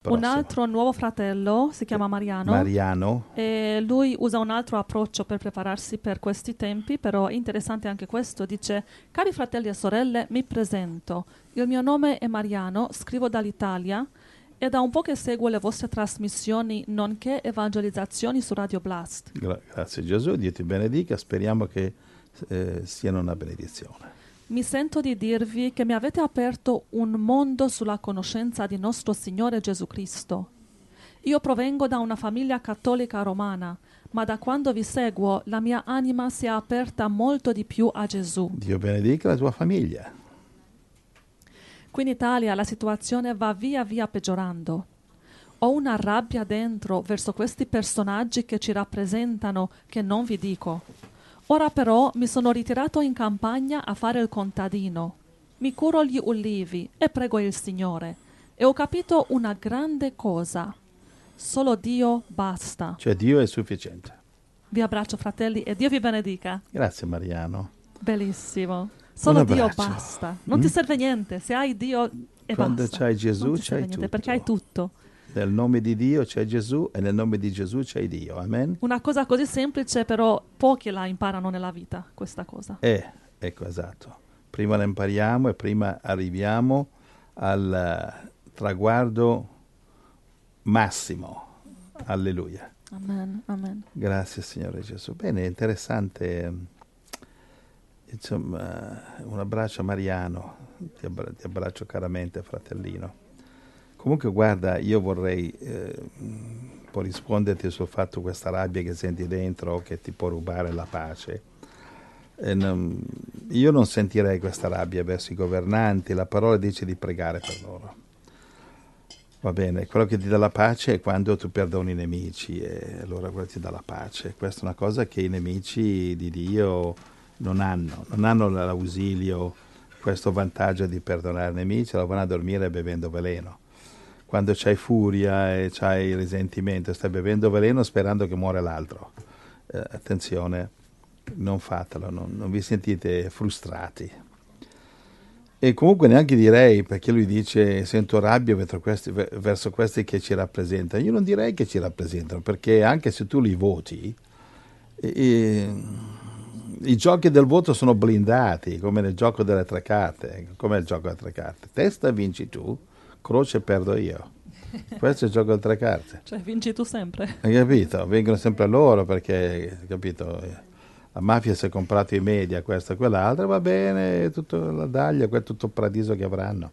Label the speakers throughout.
Speaker 1: Un altro nuovo fratello si chiama Mariano. E lui usa un altro approccio per prepararsi per questi tempi, però è interessante anche questo. Dice: cari fratelli e sorelle, mi presento. Il mio nome è Mariano, scrivo dall'Italia e da un po' che seguo le vostre trasmissioni, nonché evangelizzazioni su Radio Blast.
Speaker 2: Grazie Gesù, Dio ti benedica, speriamo che siano una benedizione.
Speaker 1: Mi sento di dirvi che mi avete aperto un mondo sulla conoscenza di nostro Signore Gesù Cristo. Io provengo da una famiglia cattolica romana, ma da quando vi seguo la mia anima si è aperta molto di più a Gesù.
Speaker 2: Dio benedica la tua famiglia.
Speaker 1: Qui in Italia la situazione va via via peggiorando. Ho una rabbia dentro verso questi personaggi che ci rappresentano che non vi dico. Ora però mi sono ritirato in campagna a fare il contadino. Mi curo gli ulivi e prego il Signore. E ho capito una grande cosa. Solo Dio basta.
Speaker 2: Cioè Dio è sufficiente.
Speaker 1: Vi abbraccio fratelli e Dio vi benedica.
Speaker 2: Grazie Mariano.
Speaker 1: Bellissimo. Solo Dio basta. Non ti serve niente. Se hai Dio e
Speaker 2: quando
Speaker 1: basta.
Speaker 2: C'hai Gesù c'hai
Speaker 1: niente,
Speaker 2: tutto.
Speaker 1: perché hai tutto.
Speaker 2: Nel nome di Dio c'è Gesù e nel nome di Gesù c'è Dio. Amen.
Speaker 1: Una cosa così semplice, però pochi la imparano nella vita, questa cosa.
Speaker 2: Ecco, esatto. Prima la impariamo e prima arriviamo al traguardo massimo. Alleluia.
Speaker 1: Amen, amen.
Speaker 2: Grazie Signore Gesù. Bene, interessante. Insomma, un abbraccio a Mariano. Ti abbraccio caramente, fratellino. Comunque guarda, io vorrei un po' risponderti sul fatto questa rabbia che senti dentro che ti può rubare la pace. Io non sentirei questa rabbia verso i governanti, la parola dice di pregare per loro. Va bene, quello che ti dà la pace è quando tu perdoni i nemici e allora quello ti dà la pace. Questa è una cosa che i nemici di Dio non hanno l'ausilio, questo vantaggio di perdonare i nemici, lo vanno a dormire bevendo veleno. Quando c'hai furia e c'hai risentimento, stai bevendo veleno sperando che muore l'altro. Attenzione, non fatelo, non vi sentite frustrati. E comunque neanche direi, perché lui dice sento rabbia verso questi che ci rappresentano. Io non direi che ci rappresentano, perché anche se tu li voti, i giochi del voto sono blindati, come nel gioco delle tre carte. Come il gioco delle tre carte. Testa vinci tu, croce perdo io. Questo è il gioco delle tre carte.
Speaker 1: Cioè vinci tu sempre.
Speaker 2: Hai capito? Vengono sempre loro perché, capito, la mafia si è comprato i media, questo e quell'altro, va bene, tutto la daglia, tutto il paradiso che avranno.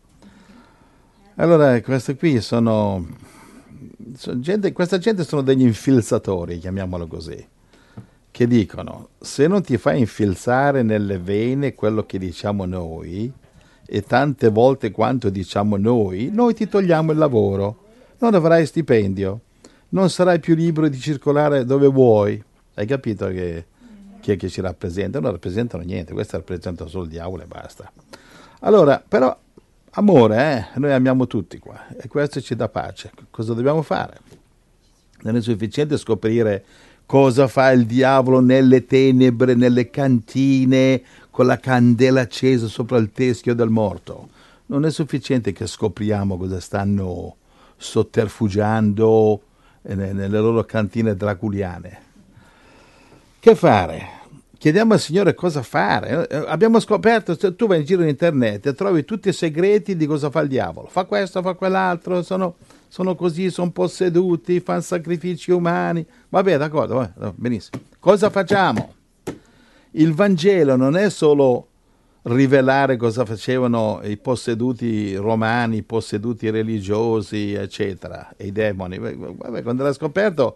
Speaker 2: Allora, questi qui sono gente, questa gente sono degli infilzatori, chiamiamolo così, che dicono, se non ti fai infilzare nelle vene quello che diciamo noi, e tante volte quanto diciamo noi ti togliamo il lavoro, non avrai stipendio, non sarai più libero di circolare dove vuoi. Hai capito che chi è che ci rappresenta? Non rappresentano niente, questi rappresentano solo il diavolo e basta. Allora, però, amore, noi amiamo tutti qua e questo ci dà pace. Cosa dobbiamo fare? Non è sufficiente scoprire cosa fa il diavolo nelle tenebre, nelle cantine, con la candela accesa sopra il teschio del morto. Non è sufficiente che scopriamo cosa stanno sotterfugiando nelle loro cantine draculiane. Che fare? Chiediamo al Signore cosa fare. Abbiamo scoperto, tu vai in giro in internet e trovi tutti i segreti di cosa fa il diavolo. Fa questo, fa quell'altro, sono così, sono posseduti, fanno sacrifici umani. Vabbè, d'accordo, benissimo. Cosa facciamo? Il Vangelo non è solo rivelare cosa facevano i posseduti romani, i posseduti religiosi, eccetera, e i demoni. Vabbè, quando l'hai scoperto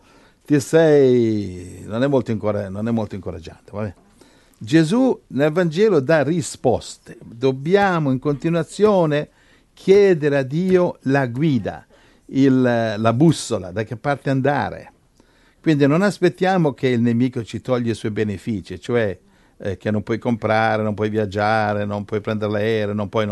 Speaker 2: non è molto incoraggiante. Vabbè. Gesù nel Vangelo dà risposte. Dobbiamo in continuazione chiedere a Dio la guida, la bussola, da che parte andare. Quindi non aspettiamo che il nemico ci toglie i suoi benefici, cioè che non puoi comprare, non puoi viaggiare, non puoi prendere l'aereo, non puoi.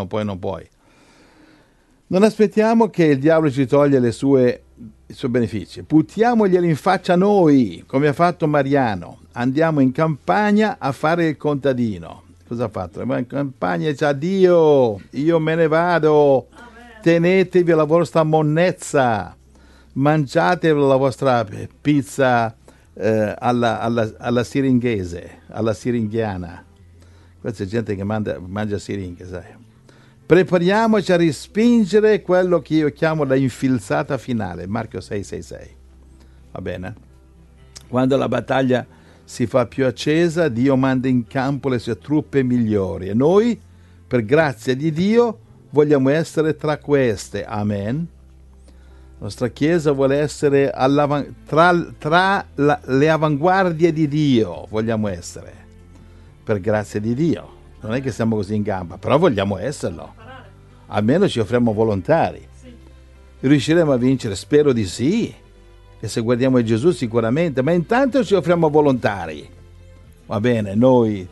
Speaker 2: Non aspettiamo che il diavolo ci toglie i suoi benefici. Buttiamoglieli in faccia noi, come ha fatto Mariano. Andiamo in campagna a fare il contadino. Cosa ha fatto? Ma in campagna dice addio, io me ne vado.
Speaker 1: Amen.
Speaker 2: tenetevi la vostra monnezza, mangiate la vostra pizza alla siringhese, alla siringhiana. Questa è gente che mangia siringhe, sai. Prepariamoci a respingere quello che io chiamo la infilzata finale, Marchio 6,6,6. Va bene? Quando la battaglia si fa più accesa, Dio manda in campo le sue truppe migliori e noi, per grazia di Dio, vogliamo essere tra queste. Amen. La nostra Chiesa vuole essere tra le avanguardie di Dio, vogliamo essere, per grazia di Dio. Non è che siamo così in gamba, però vogliamo esserlo. Almeno ci offriamo volontari. Riusciremo a vincere? Spero di sì. E se guardiamo a Gesù sicuramente, ma intanto ci offriamo volontari. Va bene, noi,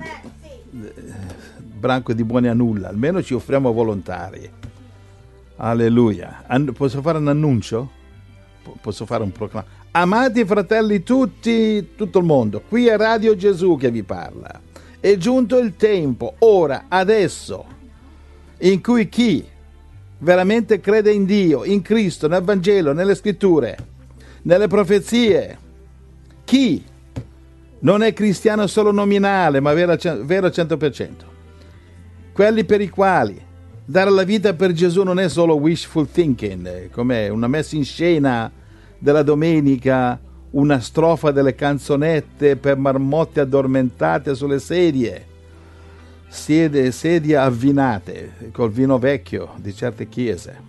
Speaker 2: branco di buoni a nulla, almeno ci offriamo volontari. Alleluia. Posso fare un annuncio? Posso fare un proclama? Amati fratelli tutti, tutto il mondo, qui è Radio Gesù che vi parla. È giunto il tempo, ora, adesso, in cui chi veramente crede in Dio, in Cristo, nel Vangelo, nelle Scritture, nelle profezie, chi non è cristiano solo nominale, ma vero 100%, quelli per i quali dare la vita per Gesù non è solo wishful thinking, come una messa in scena della domenica, una strofa delle canzonette per marmotte addormentate sulle sedie, sedie avvinate col vino vecchio di certe chiese.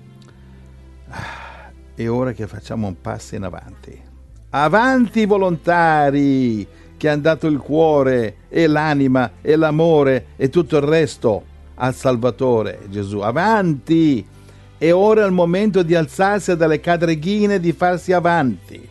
Speaker 2: È ora che facciamo un passo in avanti. Avanti volontari che hanno dato il cuore e l'anima e l'amore e tutto il resto al Salvatore Gesù. Avanti! E ora è il momento di alzarsi dalle cadreghine e di farsi avanti.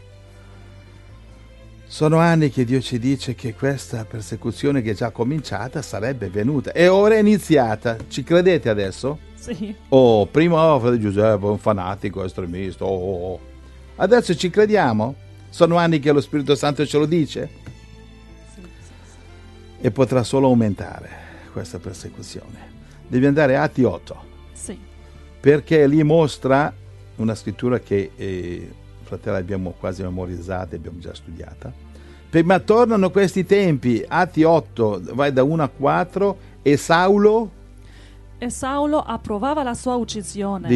Speaker 2: Sono anni che Dio ci dice che questa persecuzione che è già cominciata sarebbe venuta e ora è iniziata. Ci credete adesso?
Speaker 1: Sì.
Speaker 2: Prima fratello Giuseppe, un fanatico estremista. Adesso ci crediamo? Sono anni che lo Spirito Santo ce lo dice?
Speaker 1: Sì.
Speaker 2: E potrà solo aumentare questa persecuzione. Devi andare a Atti 8.
Speaker 1: Sì.
Speaker 2: Perché lì mostra una scrittura che fratelli abbiamo quasi memorizzata, abbiamo già studiata. Ma tornano questi tempi, Atti 8, vai da 1 a 4, e Saulo
Speaker 1: approvava la sua uccisione.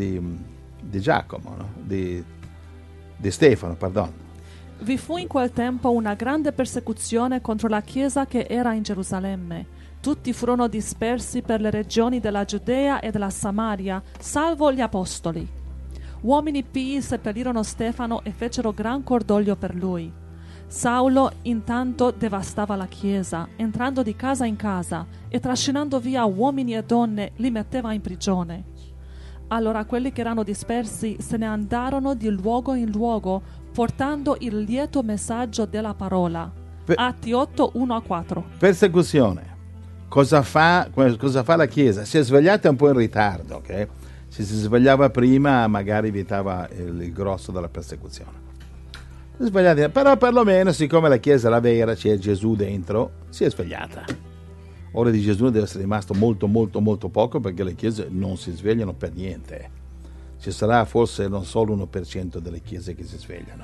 Speaker 2: Di Giacomo, no? di Stefano, perdono.
Speaker 1: Vi fu in quel tempo una grande persecuzione contro la Chiesa che era in Gerusalemme. Tutti furono dispersi per le regioni della Giudea e della Samaria, salvo gli apostoli. Uomini pii seppellirono Stefano e fecero gran cordoglio per lui. Saulo intanto devastava la chiesa, entrando di casa in casa e trascinando via uomini e donne li metteva in prigione. Allora quelli che erano dispersi se ne andarono di luogo in luogo, portando il lieto messaggio della parola. Atti 8, 1 a 4.
Speaker 2: Persecuzione. Cosa fa la Chiesa? Si è svegliata un po' in ritardo, ok? Se si svegliava prima magari evitava il grosso della persecuzione. Si è svegliata, però perlomeno siccome la Chiesa era vera, c'è Gesù dentro, si è svegliata. Ora di Gesù deve essere rimasto molto molto molto poco, perché le chiese non si svegliano per niente. Ci sarà forse non solo 1% delle chiese che si svegliano.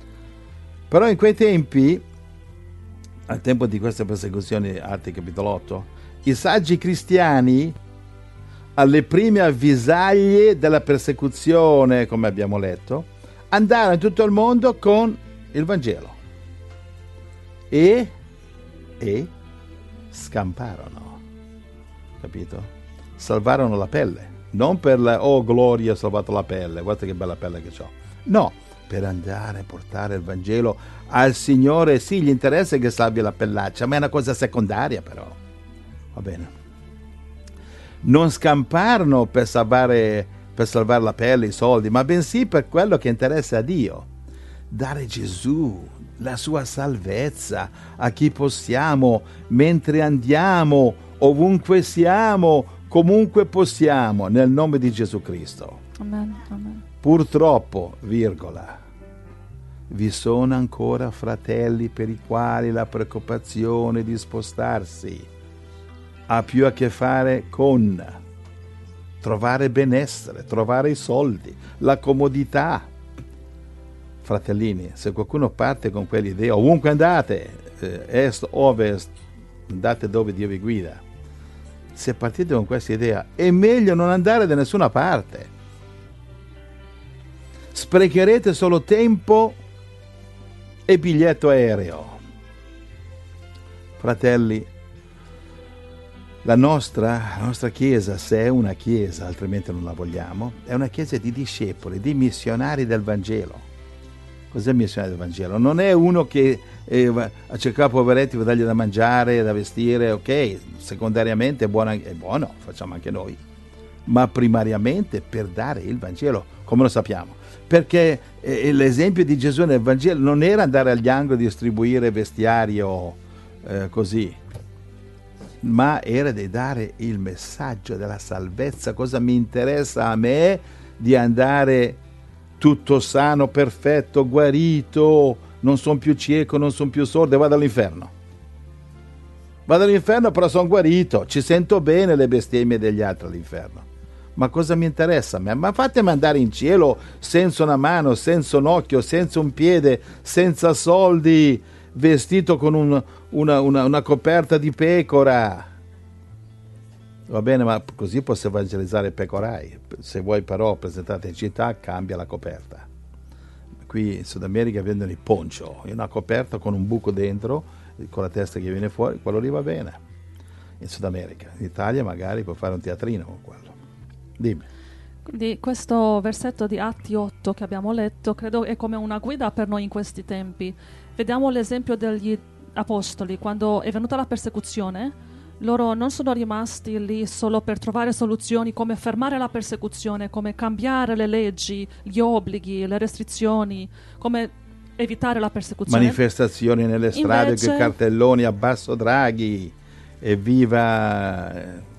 Speaker 2: Però in quei tempi, al tempo di questa persecuzione, Atti capitolo 8, i saggi cristiani, alle prime avvisaglie della persecuzione, come abbiamo letto, andarono in tutto il mondo con il Vangelo e scamparono, capito? Salvarono la pelle, non per gloria, ho salvato la pelle, guarda che bella pelle che ho. No, per andare a portare il Vangelo al Signore. Sì, gli interessa che salvi la pellaccia, ma è una cosa secondaria, però. Va bene. Non scamparono per salvare la pelle, i soldi, ma bensì per quello che interessa a Dio. Dare Gesù, la sua salvezza a chi possiamo, mentre andiamo, ovunque siamo, comunque possiamo, nel nome di Gesù Cristo.
Speaker 1: Amen, amen.
Speaker 2: Purtroppo, vi sono ancora fratelli per i quali la preoccupazione di spostarsi ha più a che fare con trovare benessere, trovare i soldi, la comodità. Fratellini, se qualcuno parte con quell'idea, ovunque andate, est, ovest, andate dove Dio vi guida. Se partite con questa idea, è meglio non andare da nessuna parte. Sprecherete solo tempo e biglietto aereo. Fratelli, la nostra Chiesa, se è una Chiesa, altrimenti non la vogliamo, è una Chiesa di discepoli, di missionari del Vangelo. Cos'è missionario del Vangelo? Non è uno che a cercare poveretti per dargli da mangiare, da vestire, ok, secondariamente è buono, facciamo anche noi, ma primariamente per dare il Vangelo, come lo sappiamo. Perché l'esempio di Gesù nel Vangelo non era andare agli angoli e distribuire vestiario così, ma era di dare il messaggio della salvezza. Cosa mi interessa a me di andare tutto sano, perfetto, guarito, non sono più cieco, non sono più sordo, e vado all'inferno. Vado all'inferno, però sono guarito, ci sento bene le bestemmie degli altri all'inferno. Ma cosa mi interessa a me? Ma fatemi andare in cielo senza una mano, senza un occhio, senza un piede, senza soldi, vestito con una coperta di pecora. Va bene, ma così posso evangelizzare i pecorai. Se vuoi però presentarti in città, cambia la coperta. Qui in Sud America vendono il poncho, una coperta con un buco dentro, con la testa che viene fuori, quello lì va bene. In Sud America, in Italia magari puoi fare un teatrino con quello. Dimmi.
Speaker 1: Quindi questo versetto di Atti 8 che abbiamo letto credo è come una guida per noi in questi tempi. Vediamo l'esempio degli apostoli. Quando è venuta la persecuzione, loro non sono rimasti lì solo per trovare soluzioni come fermare la persecuzione, come cambiare le leggi, gli obblighi, le restrizioni, come evitare la persecuzione.
Speaker 2: Manifestazioni nelle strade,
Speaker 1: Invece,
Speaker 2: con cartelloni abbasso Draghi, evviva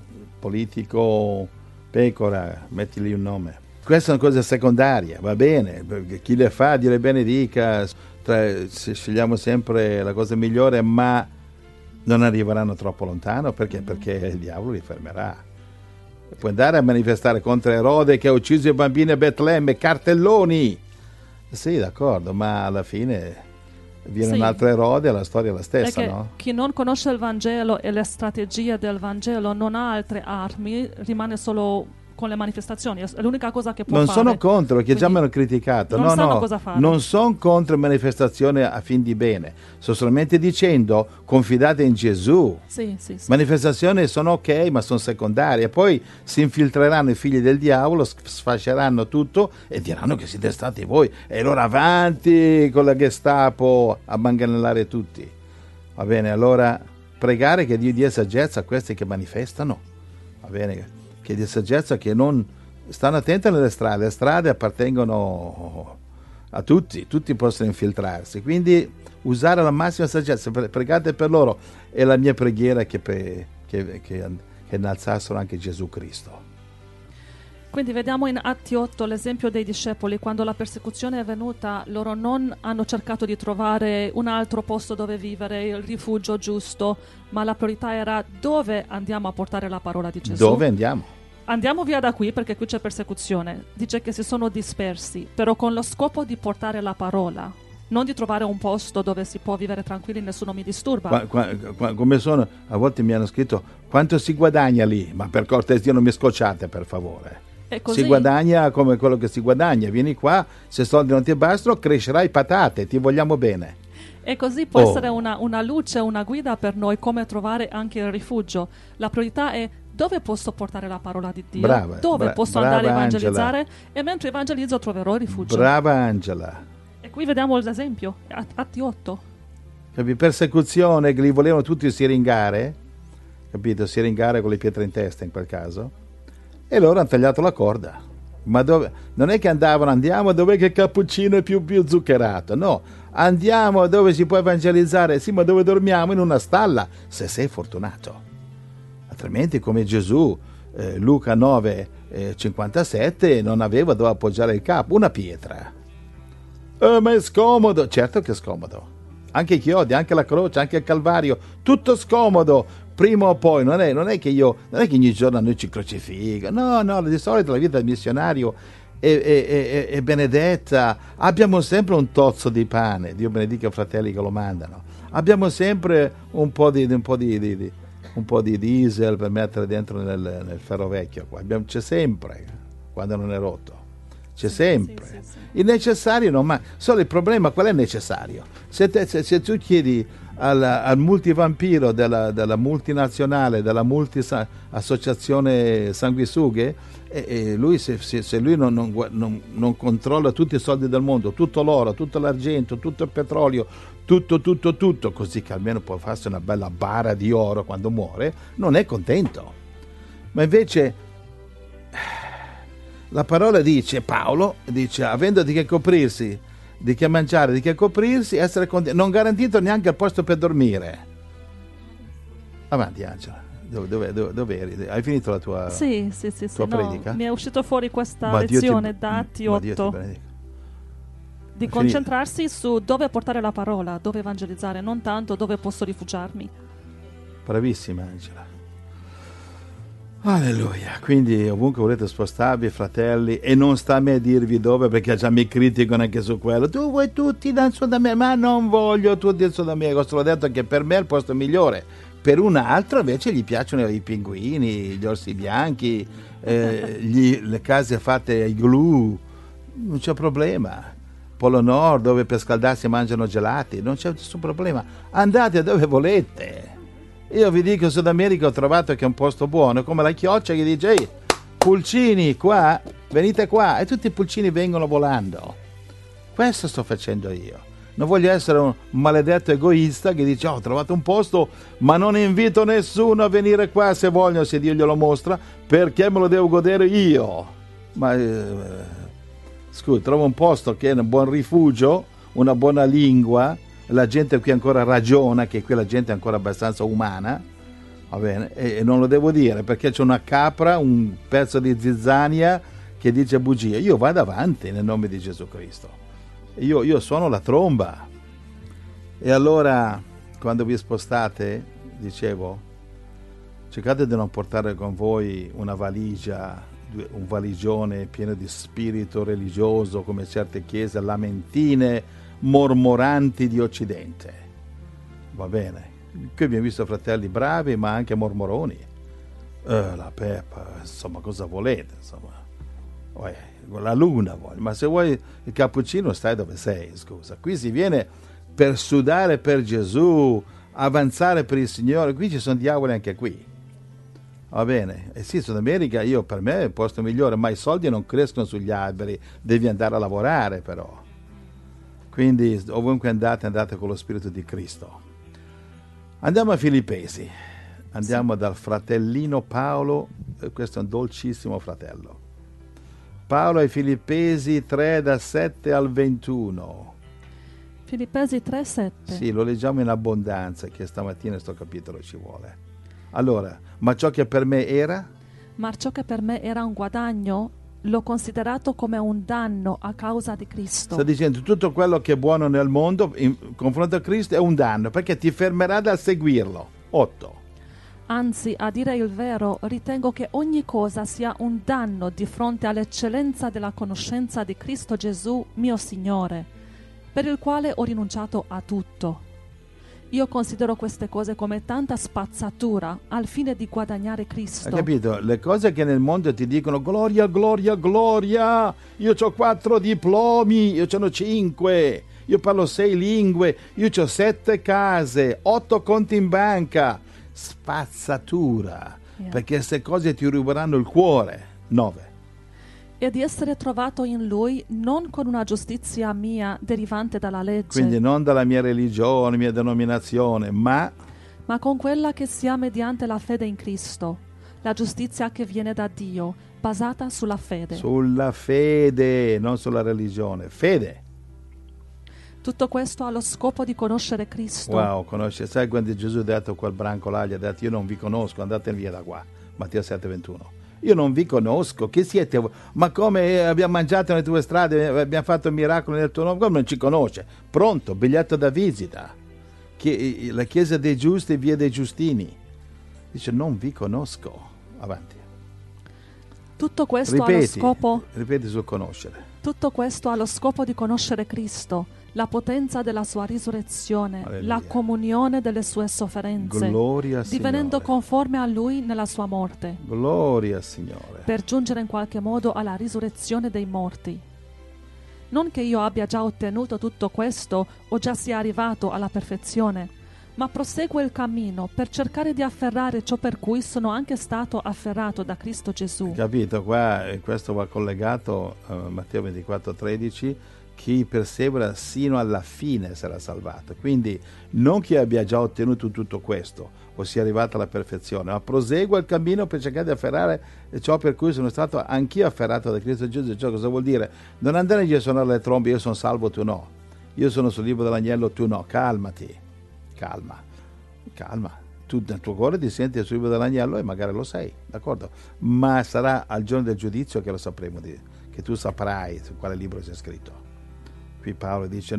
Speaker 2: politico pecora, mettili un nome. Questa è una cosa secondaria, va bene, perché chi le fa, Dio le benedica, scegliamo sempre la cosa migliore, ma non arriveranno troppo lontano, perché il diavolo li fermerà. Puoi andare a manifestare contro Erode che ha ucciso i bambini a Betlemme, cartelloni, sì, d'accordo, ma alla fine viene un altro Erode e la storia è la stessa,
Speaker 1: è che
Speaker 2: no?
Speaker 1: chi non conosce il Vangelo e le strategie del Vangelo non ha altre armi, rimane solo con le manifestazioni, è l'unica cosa che può
Speaker 2: non
Speaker 1: fare.
Speaker 2: Sono contro, perché già mi hanno criticato.
Speaker 1: Non sanno cosa fare.
Speaker 2: Non sono contro manifestazioni a fin di bene, sto solamente dicendo confidate in Gesù.
Speaker 1: Sì.
Speaker 2: Manifestazioni sono ok, ma sono secondarie. Poi si infiltreranno i figli del diavolo, sfasceranno tutto e diranno che siete stati voi, e allora avanti con la Gestapo a manganellare tutti. Va bene, allora pregare che Dio dia saggezza a questi che manifestano, va bene, che dia saggezza, che non stanno attenti alle strade. Le strade appartengono a tutti possono infiltrarsi, quindi usare la massima saggezza. Pregate per loro, è la mia preghiera che innalzassero anche Gesù Cristo.
Speaker 1: Quindi vediamo in Atti 8 l'esempio dei discepoli. Quando la persecuzione è venuta, loro non hanno cercato di trovare un altro posto dove vivere, il rifugio giusto, ma la priorità era: dove andiamo a portare la parola di Gesù?
Speaker 2: Dove andiamo?
Speaker 1: Andiamo via da qui perché qui c'è persecuzione. Dice che si sono dispersi, però con lo scopo di portare la parola, non di trovare un posto dove si può vivere tranquilli, nessuno mi disturba.
Speaker 2: Come sono? A volte mi hanno scritto: quanto si guadagna lì? Ma per cortesia non mi scocciate, per favore. Si guadagna come quello che si guadagna. Vieni qua, se soldi non ti bastano, crescerai patate, ti vogliamo bene.
Speaker 1: E così può essere una luce, una guida per noi come trovare anche il rifugio. La priorità è: dove posso portare la parola di Dio? Dove posso andare a evangelizzare? Angela. E mentre evangelizzo troverò rifugio.
Speaker 2: Brava Angela.
Speaker 1: E qui vediamo l'esempio, Atti 8.
Speaker 2: Persecuzione, che li volevano tutti siringare, capito? Siringare con le pietre in testa in quel caso. E loro hanno tagliato la corda. Ma dove? Non è che andiamo dove che il cappuccino è più zuccherato, no, andiamo dove si può evangelizzare, sì, ma dove dormiamo? In una stalla, se sei fortunato. Altrimenti, come Gesù, Luca 9:57, non aveva dove appoggiare il capo, una pietra. Ma è scomodo. Certo che è scomodo. Anche i chiodi, anche la croce, anche il Calvario, tutto scomodo. prima o poi, non è che ogni giorno noi ci crocifiggano, no, di solito la vita del missionario è benedetta, abbiamo sempre un tozzo di pane, Dio benedica i fratelli che lo mandano, abbiamo sempre un po' di diesel per mettere dentro nel ferro vecchio qua. C'è sempre, quando non è rotto, c'è sempre. Sì. Il necessario non ma solo il problema qual è necessario? Se tu chiedi al multivampiro della multinazionale, della associazione sanguisughe, e lui se lui non controlla tutti i soldi del mondo, tutto l'oro, tutto l'argento, tutto il petrolio, tutto, così che almeno può farsi una bella bara di oro quando muore, non è contento. Ma invece la parola dice, Paolo dice, avendo di che coprirsi, di che mangiare, di che coprirsi, essere contento, non garantito neanche il posto per dormire. Avanti Angela, dove eri? Hai finito la tua predica?
Speaker 1: No, mi è uscito fuori questa lezione da Atti 8 di concentrarsi su dove portare la parola, dove evangelizzare, non tanto dove posso rifugiarmi.
Speaker 2: Bravissima Angela. Alleluia. Quindi ovunque volete spostarvi, fratelli, e non sta a me dirvi dove, perché già mi criticano anche su quello. Tu vuoi tutti da Sud America? Ma non voglio tutti in Sud America. Ho detto che per me è il posto migliore. Per un altro invece gli piacciono i pinguini, gli orsi bianchi, le case fatte ai glue, non c'è problema. Polo Nord, dove per scaldarsi mangiano gelati, non c'è nessun problema. Andate dove volete. Io vi dico, in Sud America ho trovato che è un posto buono, come la chioccia che dice, ehi, pulcini qua, venite qua, e tutti i pulcini vengono volando. Questo sto facendo io. Non voglio essere un maledetto egoista che dice, ho trovato un posto, ma non invito nessuno a venire qua se vogliono, se Dio glielo mostra, perché me lo devo godere io. Ma scusa, trovo un posto che è un buon rifugio, una buona lingua, la gente qui ancora ragiona, che qui la gente è ancora abbastanza umana, va bene, e non lo devo dire perché c'è una capra, un pezzo di zizzania che dice bugie. Io vado avanti nel nome di Gesù Cristo, io suono la tromba. E allora quando vi spostate, dicevo, cercate di non portare con voi una valigia, un valigione pieno di spirito religioso come certe chiese lamentine mormoranti di Occidente. Va bene, qui abbiamo visto fratelli bravi ma anche mormoroni, la peppa, insomma, cosa volete, insomma, la luna voglio, ma se vuoi il cappuccino stai dove sei, scusa. Qui si viene per sudare per Gesù, avanzare per il Signore. Qui ci sono diavoli anche qui, va bene. E sì, Sud America per me è il posto migliore, ma i soldi non crescono sugli alberi, devi andare a lavorare però. Quindi ovunque andate con lo Spirito di Cristo. Andiamo a Filippesi, andiamo dal fratellino Paolo, questo è un dolcissimo fratello. Paolo ai Filippesi 3 da 7 al 21.
Speaker 1: Filippesi 3, 7.
Speaker 2: Sì, lo leggiamo in abbondanza, che stamattina sto capitolo ci vuole. Allora, ma ciò che per me era?
Speaker 1: Ma ciò che per me era un guadagno, l'ho considerato come un danno a causa di Cristo.
Speaker 2: Sta dicendo tutto quello che è buono nel mondo in confronto a Cristo è un danno, perché ti fermerà dal seguirlo. 8.
Speaker 1: Anzi, a dire il vero, ritengo che ogni cosa sia un danno di fronte all'eccellenza della conoscenza di Cristo Gesù, mio Signore, per il quale ho rinunciato a tutto. Io considero queste cose come tanta spazzatura al fine di guadagnare Cristo.
Speaker 2: Hai capito? Le cose che nel mondo ti dicono gloria, gloria, gloria, io ho 4 diplomi, io ce n'ho 5, io parlo 6 lingue, io ho 7 case, 8 conti in banca. Spazzatura, perché queste cose ti ruberanno il cuore. 9.
Speaker 1: E di essere trovato in Lui non con una giustizia mia derivante dalla legge.
Speaker 2: Quindi non dalla mia religione, mia denominazione, ma
Speaker 1: con quella che sia mediante la fede in Cristo, la giustizia che viene da Dio, basata sulla fede.
Speaker 2: Sulla fede, non sulla religione. Fede.
Speaker 1: Tutto questo ha lo scopo di conoscere Cristo.
Speaker 2: Wow, conosce. Sai quando Gesù ha detto quel branco là, gli ha detto io non vi conosco, andate via da qua. Matteo 7,21. Io non vi conosco, chi siete voi? Ma come abbiamo mangiato nelle tue strade, abbiamo fatto miracoli nel tuo nome, come non ci conosce? Pronto, biglietto da visita. La chiesa dei giusti, via dei giustini. Dice non vi conosco. Avanti.
Speaker 1: Tutto questo ha lo scopo
Speaker 2: Ripeti sul conoscere.
Speaker 1: Tutto questo ha lo scopo di conoscere Cristo, la potenza della sua risurrezione,
Speaker 2: Alleluia.
Speaker 1: la comunione delle sue sofferenze,
Speaker 2: Gloria al
Speaker 1: divenendo
Speaker 2: Signore.
Speaker 1: conforme a Lui nella sua morte,
Speaker 2: Gloria al Signore.
Speaker 1: per giungere in qualche modo alla risurrezione dei morti. Non che io abbia già ottenuto tutto questo o già sia arrivato alla perfezione, ma proseguo il cammino per cercare di afferrare ciò per cui sono anche stato afferrato da Cristo Gesù.
Speaker 2: Capito? Qua questo va collegato a Matteo 24:13, chi persevera sino alla fine sarà salvato. Quindi non chi abbia già ottenuto tutto questo o sia arrivato alla perfezione, ma prosegua il cammino per cercare di afferrare ciò per cui sono stato anch'io afferrato da Cristo Gesù. Cioè, cosa vuol dire? Non andare in giro a suonare le trombe, io sono salvo, tu no. Io sono sul libro dell'agnello, tu no. Calmati. Calma, tu nel tuo cuore ti senti sul libro dell'agnello e magari lo sei, d'accordo? Ma sarà al giorno del giudizio che lo sapremo, che tu saprai su quale libro sia scritto. Qui Paolo dice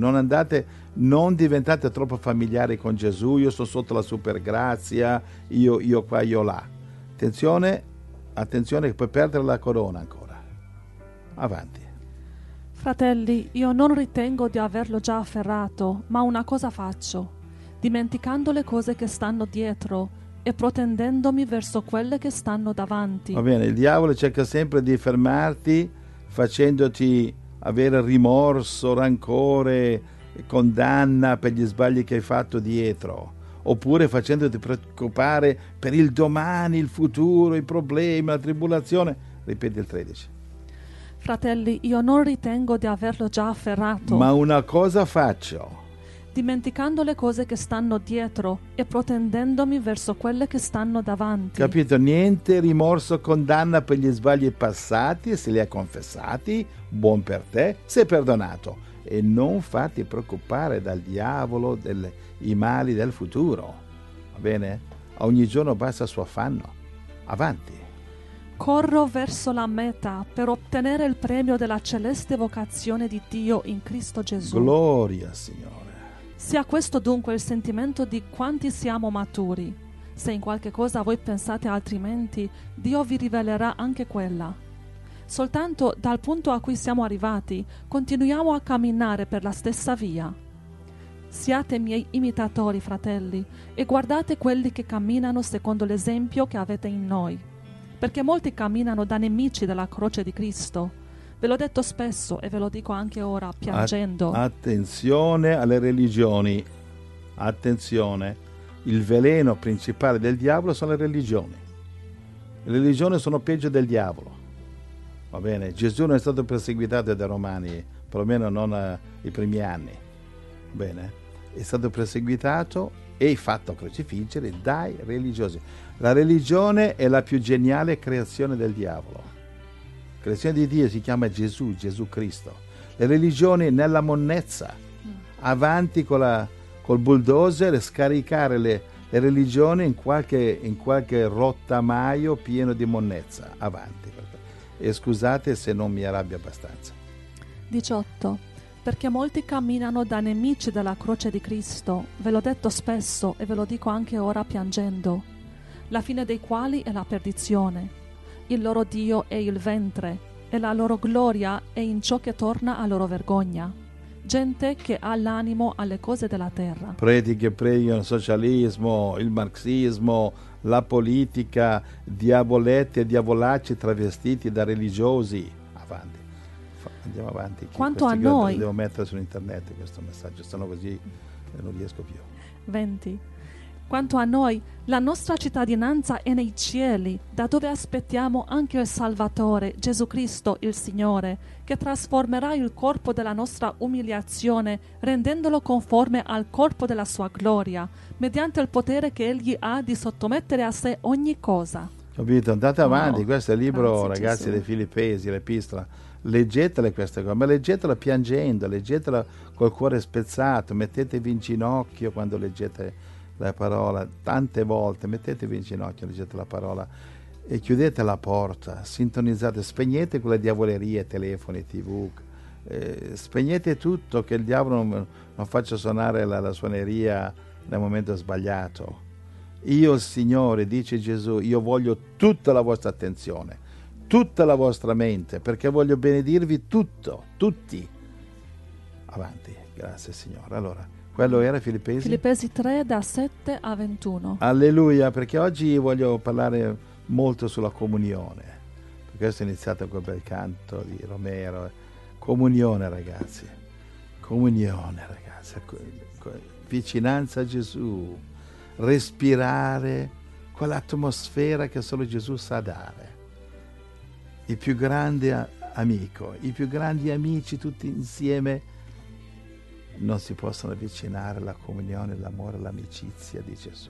Speaker 2: non diventate troppo familiari con Gesù, io sono sotto la super grazia, io qua, io là. Attenzione che puoi perdere la corona ancora. Avanti.
Speaker 1: Fratelli, io non ritengo di averlo già afferrato, ma una cosa faccio, dimenticando le cose che stanno dietro e protendendomi verso quelle che stanno davanti.
Speaker 2: Va bene, il diavolo cerca sempre di fermarti, facendoti avere rimorso, rancore, condanna per gli sbagli che hai fatto dietro, oppure facendoti preoccupare per il domani, il futuro, i problemi, la tribolazione. Ripeti il 13.
Speaker 1: Fratelli, io non ritengo di averlo già afferrato,
Speaker 2: Ma una cosa faccio,
Speaker 1: dimenticando le cose che stanno dietro e protendendomi verso quelle che stanno davanti.
Speaker 2: capito? Niente rimorso, condanna per gli sbagli passati, se li hai confessati, buon per te, sei perdonato. E non fatti preoccupare dal diavolo i mali del futuro, va bene? Ogni giorno basta il suo affanno. Avanti.
Speaker 1: Corro verso la meta per ottenere il premio della celeste vocazione di Dio in Cristo Gesù.
Speaker 2: Gloria al Signore.
Speaker 1: Sia questo dunque il sentimento di quanti siamo maturi. Se in qualche cosa voi pensate altrimenti, Dio vi rivelerà anche quella. Soltanto dal punto a cui siamo arrivati, continuiamo a camminare per la stessa via. Siate miei imitatori, fratelli, e guardate quelli che camminano secondo l'esempio che avete in noi. Perché molti camminano da nemici della croce di Cristo. Ve l'ho detto spesso e ve lo dico anche ora, piangendo.
Speaker 2: Attenzione alle religioni. Attenzione. Il veleno principale del diavolo sono le religioni. Le religioni sono peggio del diavolo. Va bene? Gesù non è stato perseguitato dai romani, perlomeno non i primi anni. Va bene? È stato perseguitato e fatto crocifiggere dai religiosi. La religione è la più geniale creazione del diavolo. La creazione di Dio si chiama Gesù Cristo. Le religioni nella monnezza, avanti col bulldozer e scaricare le religioni in qualche rottamaio pieno di monnezza. Avanti. E scusate se non mi arrabbio abbastanza.
Speaker 1: 18. Perché molti camminano da nemici della croce di Cristo, ve l'ho detto spesso e ve lo dico anche ora piangendo, la fine dei quali è la perdizione. Il loro Dio è il ventre e la loro gloria è in ciò che torna a loro vergogna. Gente che ha l'animo alle cose della terra.
Speaker 2: Preti che predicano il socialismo, il marxismo, la politica, diavoletti e diavolacci travestiti da religiosi. Avanti. Andiamo avanti.
Speaker 1: Quanto a noi,
Speaker 2: devo mettere su internet questo messaggio, sennò così non riesco più.
Speaker 1: 20. Quanto a noi, la nostra cittadinanza è nei cieli, da dove aspettiamo anche il Salvatore, Gesù Cristo il Signore, che trasformerà il corpo della nostra umiliazione, rendendolo conforme al corpo della sua gloria, mediante il potere che Egli ha di sottomettere a sé ogni cosa.
Speaker 2: Capito? Andate avanti,
Speaker 1: Wow.
Speaker 2: questo è il libro,
Speaker 1: Grazie,
Speaker 2: ragazzi,
Speaker 1: Gesù.
Speaker 2: dei Filippesi, l'epistola. Leggetele queste cose, ma leggetela piangendo, leggetela col cuore spezzato, mettetevi in ginocchio quando leggete la parola, tante volte mettetevi in ginocchio, leggete la parola e chiudete la porta, sintonizzate, spegnete quelle diavolerie, telefoni, tv, spegnete tutto, che il diavolo non faccia suonare la suoneria nel momento sbagliato Io, Signore, dice Gesù, io voglio tutta la vostra attenzione, tutta la vostra mente, perché voglio benedirvi tutto, tutti. Avanti, grazie Signore. Allora, quello era Filippesi?
Speaker 1: Filippesi 3 da 7 a 21.
Speaker 2: Alleluia, perché oggi voglio parlare molto sulla comunione. Per questo ho iniziato quel bel canto di Romero. Comunione, ragazzi. Comunione, ragazzi. Vicinanza a Gesù. Respirare quell'atmosfera che solo Gesù sa dare. Il più grande amico, i più grandi amici tutti insieme non si possono avvicinare alla comunione, l'amore, l'amicizia di Gesù.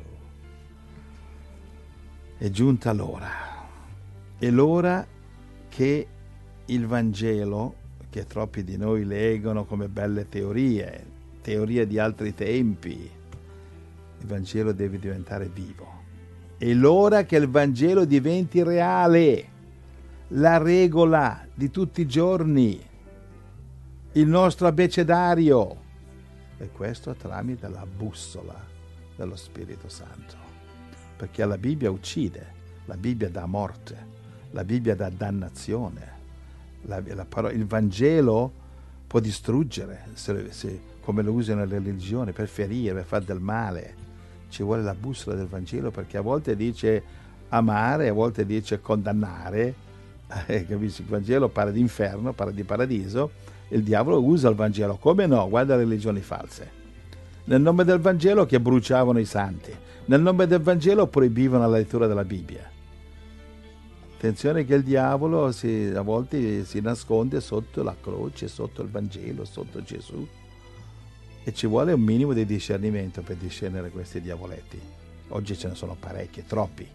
Speaker 2: È giunta l'ora. È l'ora che il Vangelo, che troppi di noi leggono come belle teorie di altri tempi, il Vangelo deve diventare vivo. È l'ora che il Vangelo diventi reale, la regola di tutti i giorni, il nostro abbecedario. E questo tramite la bussola dello Spirito Santo. Perché la Bibbia uccide, la Bibbia dà morte, la Bibbia dà dannazione. Il Vangelo può distruggere, come lo usano le religioni, per ferire, per fare del male. Ci vuole la bussola del Vangelo, perché a volte dice amare, a volte dice condannare. Capisci? Il Vangelo parla di inferno, parla di paradiso. Il diavolo usa il Vangelo, come no? Guarda le religioni false. Nel nome del Vangelo che bruciavano i santi, nel nome del Vangelo proibivano la lettura della Bibbia. Attenzione che il diavolo a volte si nasconde sotto la croce, sotto il Vangelo, sotto Gesù, e ci vuole un minimo di discernimento per discernere questi diavoletti. Oggi ce ne sono parecchi, troppi.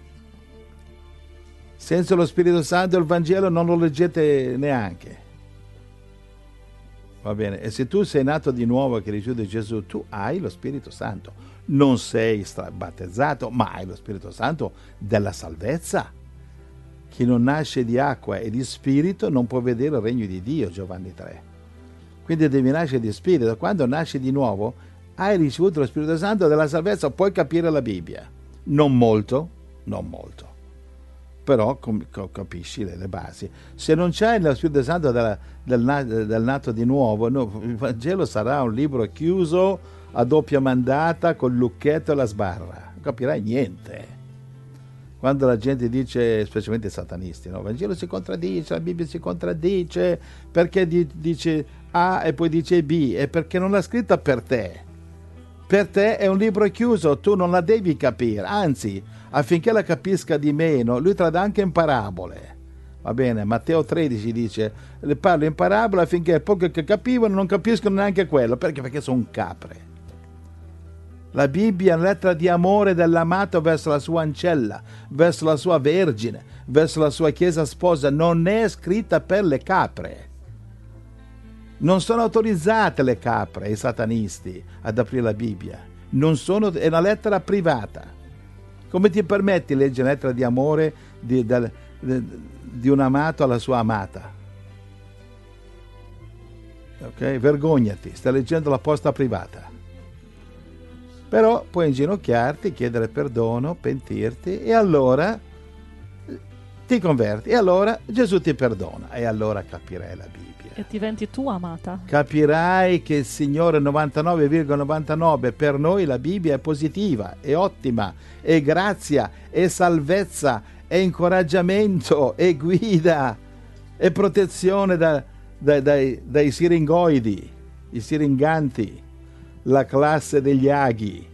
Speaker 2: Senza lo Spirito Santo il Vangelo non lo leggete neanche. Va bene? E se tu sei nato di nuovo che rifiuti Gesù, tu hai lo Spirito Santo. Non sei battezzato, ma hai lo Spirito Santo della salvezza. Chi non nasce di acqua e di Spirito non può vedere il regno di Dio, Giovanni 3. Quindi devi nascere di Spirito. Quando nasci di nuovo, hai ricevuto lo Spirito Santo della salvezza, puoi capire la Bibbia. Non molto, però capisci le basi. Se non c'hai lo Spirito Santo del nato di nuovo, no, il Vangelo sarà un libro chiuso a doppia mandata col lucchetto e la sbarra, non capirai niente. Quando la gente dice, specialmente i satanisti, no? Il Vangelo si contraddice, la Bibbia si contraddice, perché dice A e poi dice B, è perché non l'ha scritta per te. Per te è un libro chiuso, tu non la devi capire, anzi, affinché la capisca di meno, lui te la dà anche in parabole. Va bene, Matteo 13 dice, le parlo in parabole affinché pochi che capivano non capiscono neanche quello, perché sono capre. La Bibbia è una lettera di amore dell'amato verso la sua ancella, verso la sua vergine, verso la sua chiesa sposa, non è scritta per le capre. Non sono autorizzate le capre, i satanisti, ad aprire la Bibbia. È una lettera privata. Come ti permetti di leggere una lettera di amore di un amato alla sua amata? Ok? Vergognati, stai leggendo la posta privata. Però puoi inginocchiarti, chiedere perdono, pentirti, e allora ti converti, e allora Gesù ti perdona, e allora capirai la Bibbia.
Speaker 1: E diventi tu amata.
Speaker 2: Capirai che il Signore 99,99 per noi la Bibbia è positiva, è ottima, è grazia, è salvezza, è incoraggiamento, è guida, è protezione dai siringoidi, i siringanti, la classe degli aghi,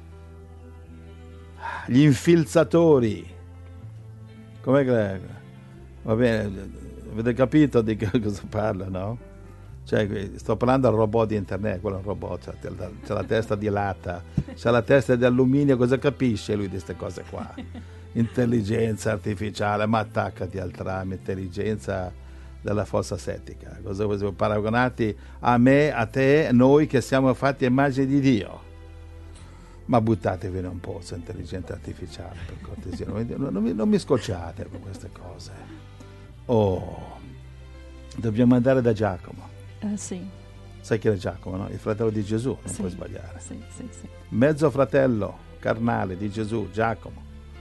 Speaker 2: gli infilzatori. Com'è che... Va bene, avete capito di che cosa parlo, no? Cioè, sto parlando al robot di internet, quello è un robot, c'ha la testa di latta, c'ha la testa di alluminio, cosa capisce lui di queste cose qua? Intelligenza artificiale, ma attaccati al tram, intelligenza della fossa settica. Cosa siamo paragonati a me, a te, noi che siamo fatti a immagine di Dio? Ma buttatevi in un pozzo, intelligenza artificiale, per cortesia, non mi scocciate con queste cose. Oh, dobbiamo andare da Giacomo.
Speaker 1: Sì.
Speaker 2: Sai chi era Giacomo, no? Il fratello di Gesù, non
Speaker 1: sì,
Speaker 2: puoi sbagliare.
Speaker 1: Sì.
Speaker 2: Mezzo fratello, carnale di Gesù, Giacomo.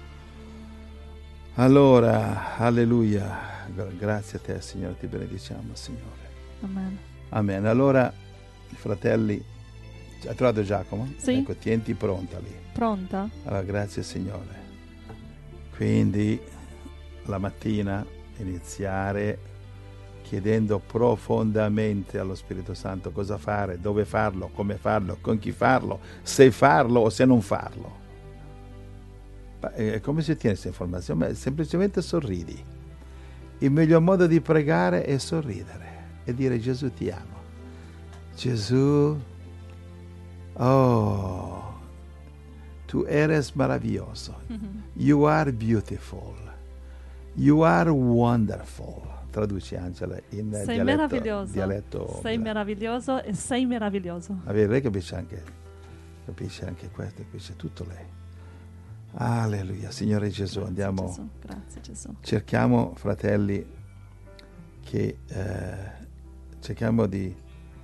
Speaker 2: Allora, alleluia, grazie a te, Signore, ti benediciamo, Signore.
Speaker 1: Amen.
Speaker 2: Amen. Allora, fratelli, hai trovato Giacomo?
Speaker 1: Sì.
Speaker 2: Ecco, tienti pronta lì.
Speaker 1: Pronta?
Speaker 2: Allora, grazie, Signore. Quindi, la mattina iniziare chiedendo profondamente allo Spirito Santo cosa fare, dove farlo, come farlo, con chi farlo, se farlo o se non farlo. Come si ottiene questa informazione? Beh, semplicemente sorridi. Il miglior modo di pregare è sorridere e dire: Gesù, ti amo. Gesù, oh, tu eres maravilloso. You are beautiful. You are wonderful. Traduci, Angela, in
Speaker 1: sei meraviglioso.
Speaker 2: dialetto.
Speaker 1: Sei meraviglioso e sei meraviglioso.
Speaker 2: Lei capisce anche questo, capisce tutto lei. Alleluia, Signore Gesù,
Speaker 1: Grazie,
Speaker 2: andiamo.
Speaker 1: Gesù. Grazie Gesù.
Speaker 2: Cerchiamo, fratelli, che cerchiamo di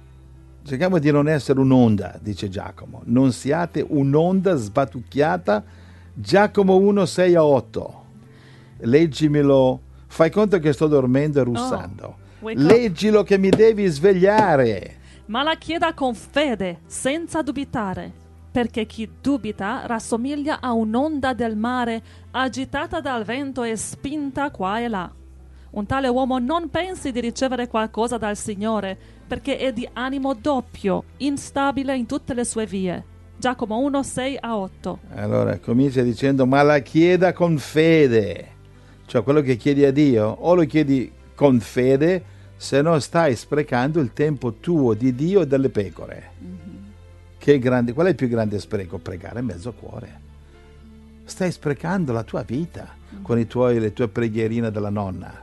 Speaker 2: non essere un'onda, dice Giacomo. Non siate un'onda sbatucchiata. Giacomo 1, 6 a 8. Leggimelo. Fai conto che sto dormendo e russando. Leggilo che mi devi svegliare.
Speaker 1: Ma la chieda con fede, senza dubitare, perché chi dubita rassomiglia a un'onda del mare agitata dal vento e spinta qua e là. Un tale uomo non pensi di ricevere qualcosa dal Signore, perché è di animo doppio, instabile in tutte le sue vie. Giacomo 1, 6 a 8.
Speaker 2: Allora, comincia dicendo: ma la chieda con fede. Cioè, quello che chiedi a Dio, o lo chiedi con fede, se no stai sprecando il tempo tuo, di Dio e delle pecore. Che grande, qual è il più grande spreco? Pregare mezzo cuore. Stai sprecando la tua vita con le tue preghierine della nonna.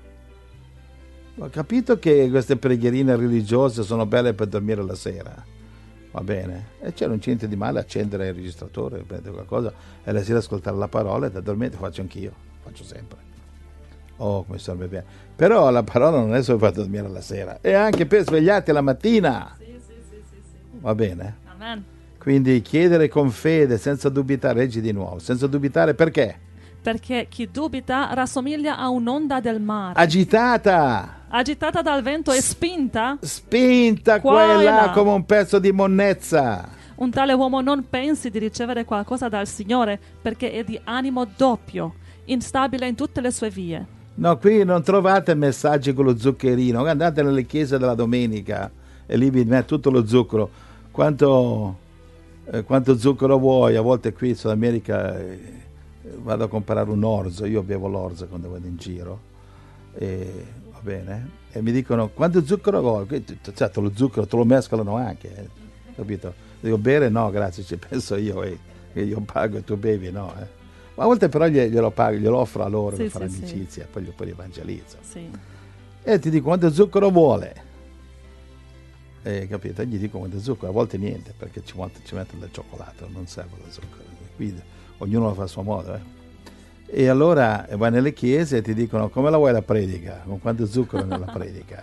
Speaker 2: Ho capito che queste preghierine religiose sono belle per dormire la sera, va bene, e c'è non c'è niente di male accendere il registratore, prendere qualcosa e la sera ascoltare la parola e da dormire, faccio anch'io, faccio sempre. Oh, come sarebbe bene. Però la parola non è solo per dormire la sera, è anche per svegliarti la mattina. Sì. Va bene?
Speaker 1: Amen.
Speaker 2: Quindi chiedere con fede, senza dubitare, leggi di nuovo, senza dubitare perché?
Speaker 1: Perché chi dubita rassomiglia a un'onda del mare.
Speaker 2: Agitata
Speaker 1: dal vento e spinta?
Speaker 2: Spinta qua e là come un pezzo di monnezza.
Speaker 1: Un tale uomo non pensi di ricevere qualcosa dal Signore, perché è di animo doppio, instabile in tutte le sue vie.
Speaker 2: No, qui non trovate messaggi con lo zuccherino. Andate nelle chiese della domenica e lì vi mette tutto lo zucchero. Quanto zucchero vuoi? A volte qui in Sud America vado a comprare un orzo. Io bevo l'orzo quando vado in giro. E va bene? E mi dicono: quanto zucchero vuoi? Certo, lo zucchero te lo mescolano anche, capito? Dico: bere no, grazie, ci penso io. Io pago e tu bevi, no? Ma a volte però glielo pago, glielo offro a loro per fare amicizia, e poi li evangelizzo.
Speaker 1: Sì.
Speaker 2: E ti dico: quanto zucchero vuole? Capito? E gli dico quanto zucchero, a volte niente, perché ci mettono del cioccolato, non serve lo zucchero. Quindi ognuno lo fa a suo modo. E allora vai nelle chiese e ti dicono: come la vuoi la predica? Con quanto zucchero nella predica?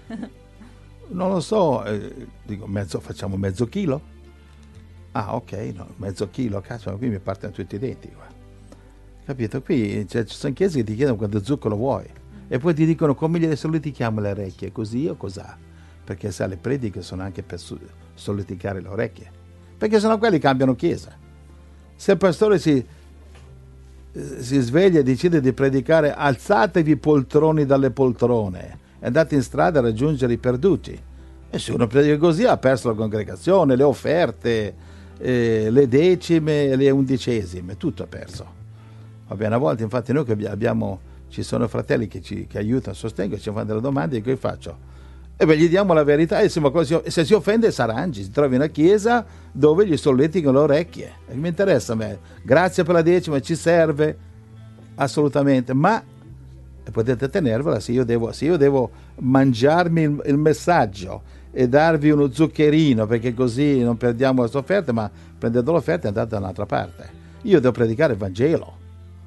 Speaker 2: Non lo so, dico: facciamo mezzo chilo? Ah, ok, no, mezzo chilo, cazzo, qui mi partono tutti i denti qua. Capito? Qui ci sono chiese che ti chiedono quanto zucchero vuoi e poi ti dicono: come gliele solletichiamo le orecchie, così o cos'ha? Perché sai, le prediche sono anche per solleticare le orecchie, perché sennò quelli cambiano chiesa. Se il pastore si sveglia e decide di predicare: alzatevi poltroni dalle poltrone e andate in strada a raggiungere i perduti, e se uno predica così ha perso la congregazione, le offerte, le decime, le undicesime, tutto è perso. Va bene, a volte infatti noi che ci sono fratelli che aiutano, sostengono, ci fanno delle domande, e che faccio? E beh, gli diamo la verità, e se si offende s'arrangi, si trovi una chiesa dove gli solleticano le orecchie. E mi interessa a me, grazie per la decima, ci serve assolutamente, ma potete tenervela se io devo mangiarmi il messaggio e darvi uno zuccherino, perché così non perdiamo la sua offerta, ma prendete l'offerta e andate da un'altra parte. Io devo predicare il Vangelo.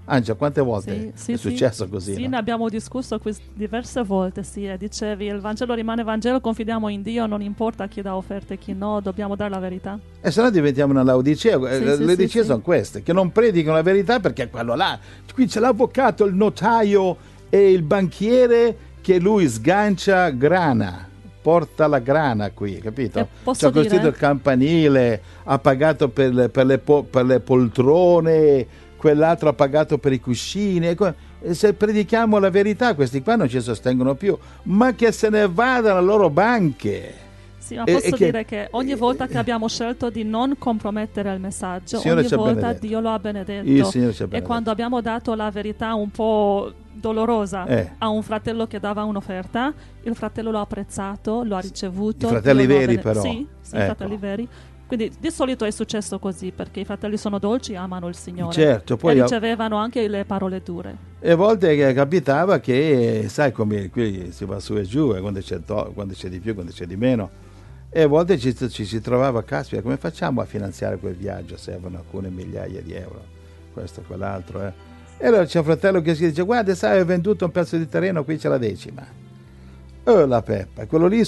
Speaker 2: Angela, quante volte è successo così?
Speaker 1: Sì,
Speaker 2: no?
Speaker 1: ne abbiamo discusso diverse volte, sì, e dicevi il Vangelo rimane Vangelo, confidiamo in Dio, non importa chi dà offerte e chi no, dobbiamo dare la verità.
Speaker 2: E se no diventiamo una Laodicea. Le Laodicee sono
Speaker 1: sì.
Speaker 2: queste, che non predicano la verità perché è quello là. Qui c'è l'avvocato, il notaio e il banchiere che lui sgancia grana. Porta la grana qui, capito? Ci ha costruito il campanile, ha pagato per le poltrone, quell'altro ha pagato per i cuscini. E se predichiamo la verità, questi qua non ci sostengono più, ma che se ne vadano alle loro banche.
Speaker 1: Sì, ma posso dire che ogni volta che abbiamo scelto di non compromettere il messaggio, ogni volta Dio lo ha benedetto.
Speaker 2: Il Signore ci ha benedetto.
Speaker 1: E quando abbiamo dato la verità un po' dolorosa a un fratello che dava un'offerta, il fratello l'ha apprezzato, lo ha ricevuto.
Speaker 2: I fratelli veri però.
Speaker 1: Sì, ecco. Fratelli veri. Quindi di solito è successo così, perché i fratelli sono dolci e amano il Signore.
Speaker 2: Certo, poi
Speaker 1: e ricevevano anche le parole dure.
Speaker 2: E a volte capitava che, sai come qui si va su e giù, quando c'è di più, quando c'è di meno. E a volte ci si trovava, caspita, come facciamo a finanziare quel viaggio? Servono alcune migliaia di euro, questo, quell'altro. E allora c'è un fratello che si dice, guarda, sai, ho venduto un pezzo di terreno, qui c'è la 10ª. Oh, la peppa, quello lì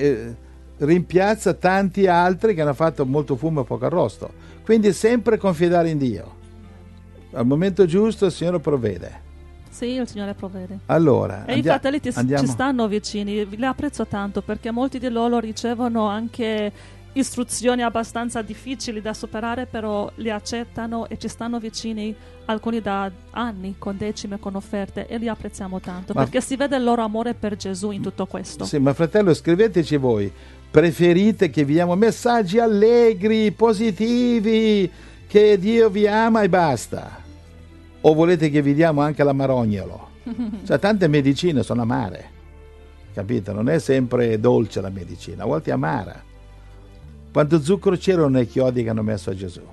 Speaker 2: rimpiazza tanti altri che hanno fatto molto fumo e poco arrosto. Quindi sempre confidare in Dio. Al momento giusto il Signore provvede.
Speaker 1: Sì, il Signore provvede.
Speaker 2: Allora,
Speaker 1: i fratelli ci stanno vicini, li apprezzo tanto perché molti di loro ricevono anche istruzioni abbastanza difficili da superare, però li accettano e ci stanno vicini, alcuni da anni, con decime, con offerte, e li apprezziamo tanto perché si vede il loro amore per Gesù in tutto questo.
Speaker 2: Sì, ma fratello, scriveteci voi, preferite che vi diamo messaggi allegri, positivi, che Dio vi ama e basta? O volete che vi diamo anche l'amarognolo? Cioè, tante medicine sono amare, capito? Non è sempre dolce la medicina, a volte è amara. Quanto zucchero c'era nei chiodi che hanno messo a Gesù?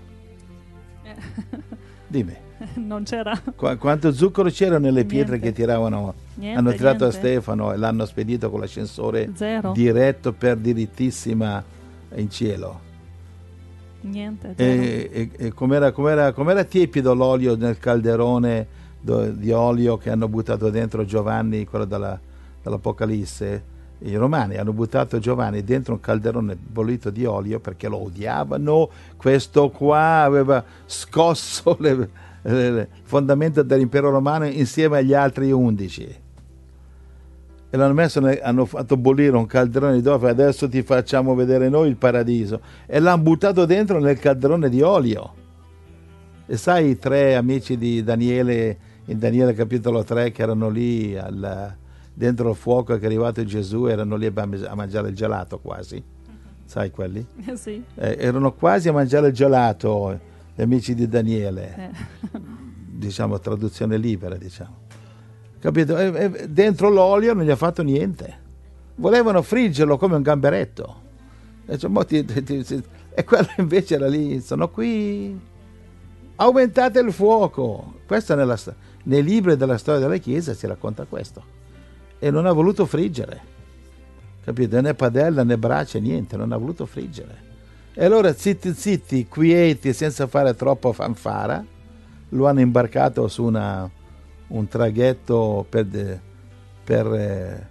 Speaker 2: Dimmi.
Speaker 1: Non c'era.
Speaker 2: Quanto zucchero c'era nelle pietre che tiravano? Hanno tirato a Stefano e l'hanno spedito con l'ascensore diretto per direttissima in cielo.
Speaker 1: Niente.
Speaker 2: E com'era tiepido l'olio nel calderone di olio che hanno buttato dentro Giovanni, quello dall'Apocalisse. I romani hanno buttato Giovanni dentro un calderone bollito di olio perché lo odiavano. Questo qua aveva scosso le fondamenta dell'impero romano insieme agli altri 11 e hanno fatto bollire un calderone di olio. Adesso ti facciamo vedere noi il paradiso, e l'hanno buttato dentro nel calderone di olio. E sai, i 3 amici di Daniele in Daniele capitolo 3 che erano lì dentro il fuoco, che è arrivato Gesù, erano lì a mangiare il gelato quasi, sai quelli?
Speaker 1: Sì.
Speaker 2: Erano quasi a mangiare il gelato, gli amici di Daniele, diciamo traduzione libera, diciamo, capito? Dentro l'olio non gli ha fatto niente, volevano friggerlo come un gamberetto, e quello invece era lì, sono qui, aumentate il fuoco. Questo nei libri della storia della Chiesa si racconta questo. E non ha voluto friggere, capito? Né padella né brace, niente, non ha voluto friggere. E allora zitti, quieti, senza fare troppo fanfara, lo hanno imbarcato su un traghetto per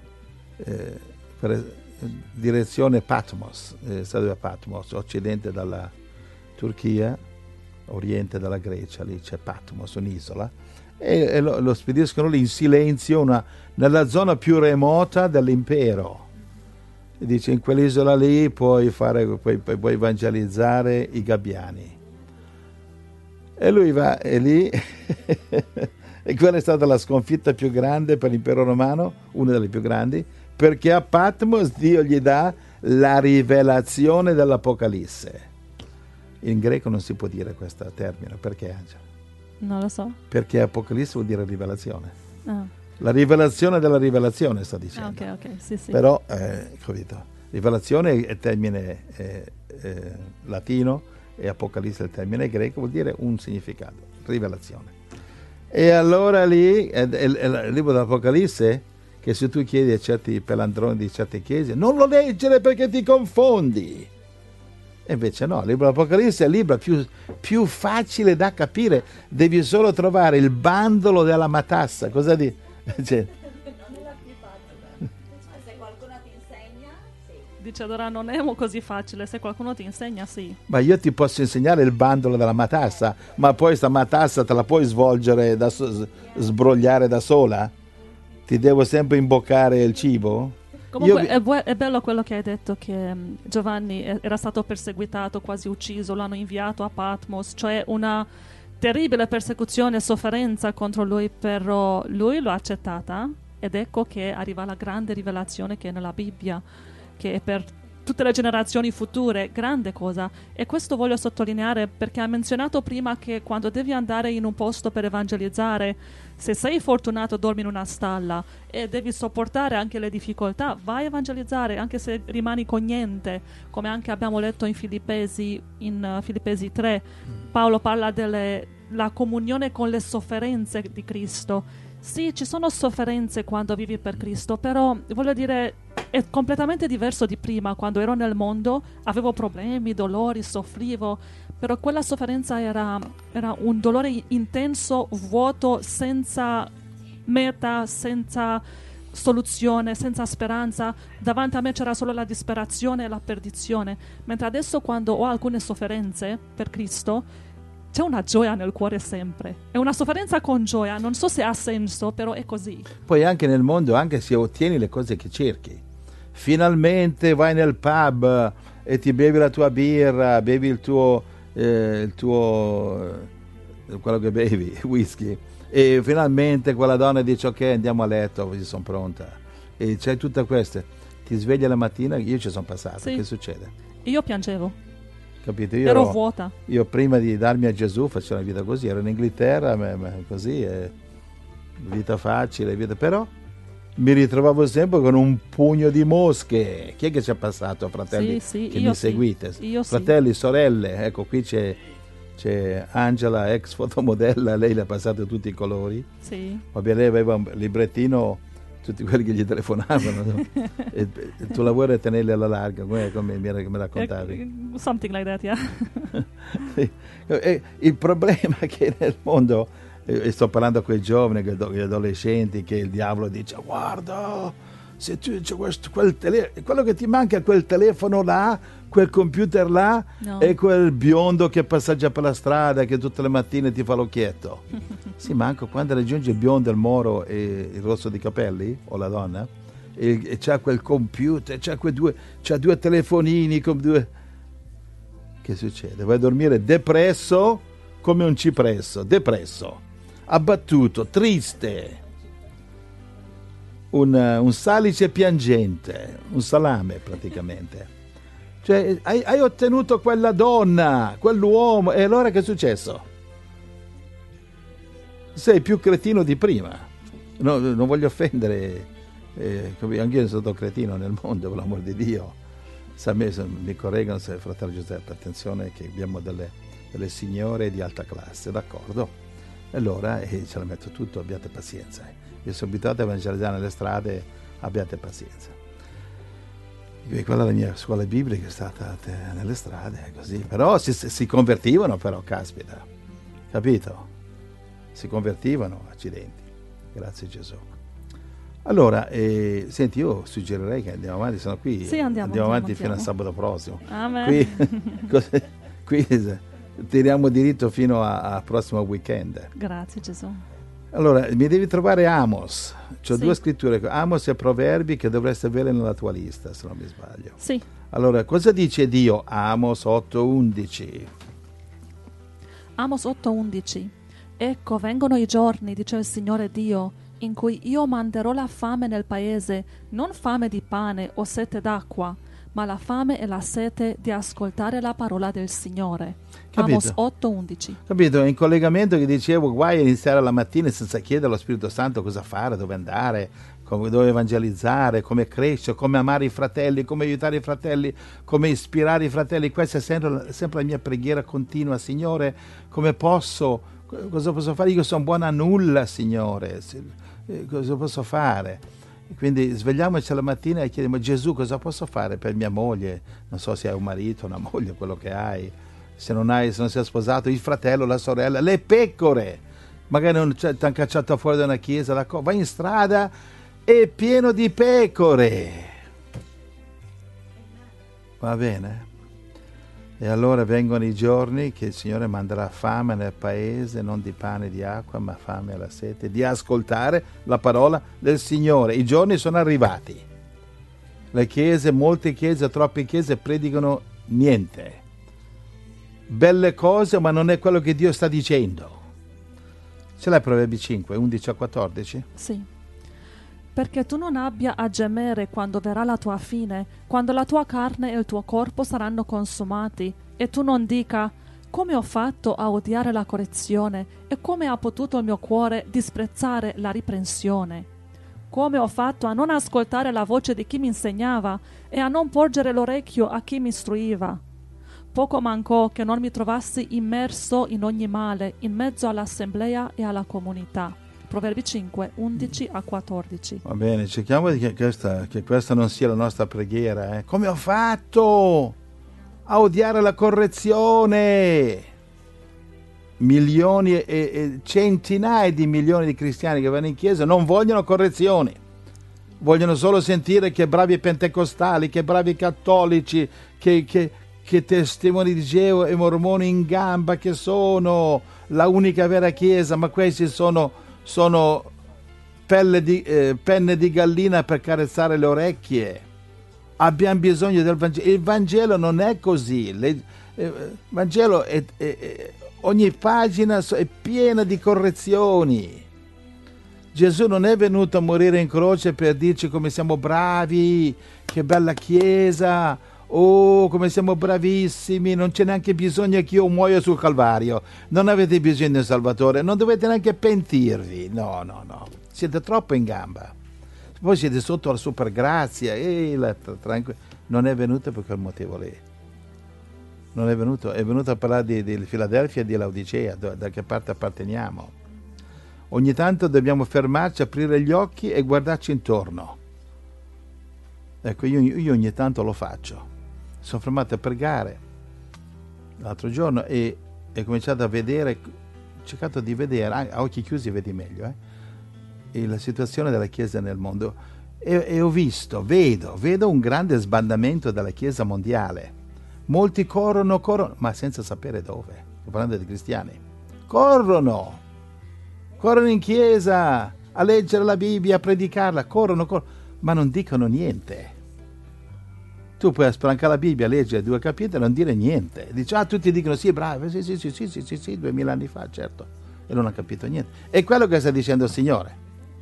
Speaker 2: direzione Patmos, Patmos, occidente dalla Turchia, oriente dalla Grecia, lì c'è Patmos, un'isola, e lo spediscono lì in silenzio, nella zona più remota dell'impero. E dice, in quell'isola lì puoi evangelizzare i gabbiani. E lui va, e lì e quella è stata la sconfitta più grande per l'impero romano, una delle più grandi, perché a Patmos Dio gli dà la rivelazione dell'Apocalisse. In greco non si può dire questo termine, perché, Angela?
Speaker 1: Non lo so.
Speaker 2: Perché Apocalisse vuol dire rivelazione.
Speaker 1: Ah.
Speaker 2: La rivelazione della rivelazione, sto dicendo.
Speaker 1: Ok, sì.
Speaker 2: Però, capito? Rivelazione è il termine latino e Apocalisse è il termine greco, vuol dire un significato, rivelazione. E allora lì, il libro dell'Apocalisse, che se tu chiedi a certi pelandroni di certe chiese, non lo leggere perché ti confondi. E invece no, il libro dell'Apocalisse è il libro più facile da capire, devi solo trovare il bandolo della matassa. Cosa di? Cioè,
Speaker 3: Se qualcuno ti insegna, sì.
Speaker 1: Dice allora non è così facile, se qualcuno ti insegna sì.
Speaker 2: ma io ti posso insegnare il bandolo della matassa, ma poi sta matassa te la puoi svolgere, sbrogliare da sola? Ti devo sempre imboccare il cibo?
Speaker 1: Comunque è bello quello che hai detto, che Giovanni era stato perseguitato, quasi ucciso, l'hanno inviato a Patmos, cioè una terribile persecuzione e sofferenza contro lui, però lui l'ha accettata ed ecco che arriva la grande rivelazione che è nella Bibbia, che è per tutte le generazioni future, grande cosa. E questo voglio sottolineare perché ha menzionato prima che quando devi andare in un posto per evangelizzare, se sei fortunato dormi in una stalla e devi sopportare anche le difficoltà, vai a evangelizzare anche se rimani con niente, come anche abbiamo letto in Filippesi 3. Paolo parla della comunione con le sofferenze di Cristo. Sì, ci sono sofferenze quando vivi per Cristo, però voglio dire è completamente diverso di prima. Quando ero nel mondo avevo problemi, dolori, soffrivo, però quella sofferenza era un dolore intenso, vuoto, senza meta, senza soluzione, senza speranza. Davanti a me c'era solo la disperazione e la perdizione, mentre adesso quando ho alcune sofferenze per Cristo c'è una gioia nel cuore sempre. È una sofferenza con gioia, non so se ha senso, però è così.
Speaker 2: Poi anche nel mondo, anche se ottieni le cose che cerchi, finalmente vai nel pub e ti bevi la tua birra, bevi il tuo quello che bevi, whisky, e finalmente quella donna dice ok, andiamo a letto, così sono pronta, e c'hai tutte queste, ti svegli la mattina, io ci sono passato,
Speaker 1: sì.
Speaker 2: Che succede?
Speaker 1: Io piangevo.
Speaker 2: Capito?
Speaker 1: Ero vuota.
Speaker 2: Io prima di darmi a Gesù facevo una vita così, ero in Inghilterra, così, vita facile, però mi ritrovavo sempre con un pugno di mosche. Chi è che ci è passato, fratelli, che mi seguite?
Speaker 1: Io
Speaker 2: fratelli, sorelle, ecco qui c'è Angela, ex fotomodella, lei le ha passate tutti i colori.
Speaker 1: Sì.
Speaker 2: Vabbè, lei aveva un librettino, tutti quelli che gli telefonavano, no? e il tuo lavoro è tenerli alla larga, come mi raccontavi.
Speaker 1: Something like that,
Speaker 2: yeah. Il problema è che nel mondo, e sto parlando a quei giovani, agli adolescenti, che il diavolo dice guarda, se tu c'è quello che ti manca è quel telefono là, quel computer là, no. E quel biondo che passeggia per la strada, che tutte le mattine ti fa l'occhietto. Sì, ma anche quando raggiunge il biondo, il moro e il rosso di capelli, o la donna, e c'ha quel computer, c'ha due telefonini con due. Che succede? Vai a dormire depresso come un cipresso, depresso, abbattuto, triste, un salice piangente, un salame praticamente. Cioè, hai ottenuto quella donna, quell'uomo, e allora che è successo? Sei più cretino di prima. No, non voglio offendere, anch'io sono stato cretino nel mondo, per l'amor di Dio. Mi correggano, fratello Giuseppe, attenzione che abbiamo delle signore di alta classe, d'accordo? E allora ce la metto tutto, abbiate pazienza. Io sono abituato a evangelizzare nelle strade, abbiate pazienza. Quella è la mia scuola biblica, è stata nelle strade, così. Però si convertivano, però, caspita, capito? Si convertivano, accidenti. Grazie Gesù. Allora, senti, io suggerirei che andiamo avanti, sono qui.
Speaker 1: Sì, andiamo
Speaker 2: avanti fino a sabato prossimo.
Speaker 1: Amen.
Speaker 2: Qui tiriamo diritto fino a prossimo weekend.
Speaker 1: Grazie Gesù.
Speaker 2: Allora, mi devi trovare Amos. C'ho due scritture, Amos e Proverbi, che dovresti avere nella tua lista, se non mi sbaglio.
Speaker 1: Sì.
Speaker 2: Allora, cosa dice Dio? Amos 8:11.
Speaker 1: Amos 8:11. Ecco, vengono i giorni, dice il Signore Dio, in cui io manderò la fame nel paese, non fame di pane o sete d'acqua, ma la fame e la sete di ascoltare la parola del Signore. Amos 8:11.
Speaker 2: Capito? In collegamento che dicevo, guai a iniziare la mattina senza chiedere allo Spirito Santo cosa fare, dove andare, dove evangelizzare, come crescere, come amare i fratelli, come aiutare i fratelli, come ispirare i fratelli. Questa è sempre la mia preghiera continua. Signore, cosa posso fare? Io sono buona a nulla, Signore. Cosa posso fare? Quindi svegliamoci la mattina e chiediamo: Gesù, cosa posso fare per mia moglie? Non so se hai un marito, una moglie, quello che hai. Se non sei sposato, il fratello, la sorella, le pecore. Magari non ti hanno cacciato fuori da una chiesa, vai in strada, è pieno di pecore. Va bene? E allora vengono i giorni che il Signore manderà fame nel paese, non di pane e di acqua, ma fame alla sete, di ascoltare la parola del Signore. I giorni sono arrivati. Le chiese, molte chiese, troppe chiese predicano niente. Belle cose, ma non è quello che Dio sta dicendo. Ce l'hai Proverbi 5, 11 a 14?
Speaker 1: Sì. Perché tu non abbia a gemere quando verrà la tua fine, quando la tua carne e il tuo corpo saranno consumati, e tu non dica: come ho fatto a odiare la correzione, e come ha potuto il mio cuore disprezzare la riprensione? Come ho fatto a non ascoltare la voce di chi mi insegnava, e a non porgere l'orecchio a chi mi istruiva? Poco mancò che non mi trovassi immerso in ogni male, in mezzo all'assemblea e alla comunità. Proverbi 5, 11 a 14.
Speaker 2: Va bene, cerchiamo che questa non sia la nostra preghiera. Come ho fatto a odiare la correzione? Milioni e centinaia di milioni di cristiani che vanno in chiesa non vogliono correzioni. Vogliono solo sentire che bravi pentecostali, che bravi cattolici, che testimoni di Geo e mormoni in gamba, che sono la unica vera chiesa, ma questi sono penne di gallina per carezzare le orecchie. Abbiamo bisogno del Vangelo. Il Vangelo non è così. Il Vangelo ogni pagina è piena di correzioni. Gesù non è venuto a morire in croce per dirci come siamo bravi, che bella chiesa, come siamo bravissimi, non c'è neanche bisogno che io muoia sul Calvario, non avete bisogno di un Salvatore, non dovete neanche pentirvi, no, siete troppo in gamba, poi siete sotto la super grazia, non è venuto per quel motivo lì, non è venuto, è venuto a parlare di Filadelfia e di Laodicea, da che parte apparteniamo. Ogni tanto dobbiamo fermarci, aprire gli occhi e guardarci intorno. Ecco, io ogni tanto lo faccio. Sono fermato a pregare l'altro giorno e ho cominciato a vedere, ho cercato di vedere, a occhi chiusi vedi meglio, la situazione della Chiesa nel mondo, e vedo un grande sbandamento della Chiesa mondiale. Molti corrono, ma senza sapere dove. Sto parlando di cristiani. Corrono in chiesa a leggere la Bibbia, a predicarla, corrono, ma non dicono niente. Tu puoi sprancare la Bibbia, leggere 2 capitoli e non dire niente. Dici, tutti dicono sì, bravi, sì, 2000 anni fa, certo. E non ha capito niente. È quello che sta dicendo il Signore.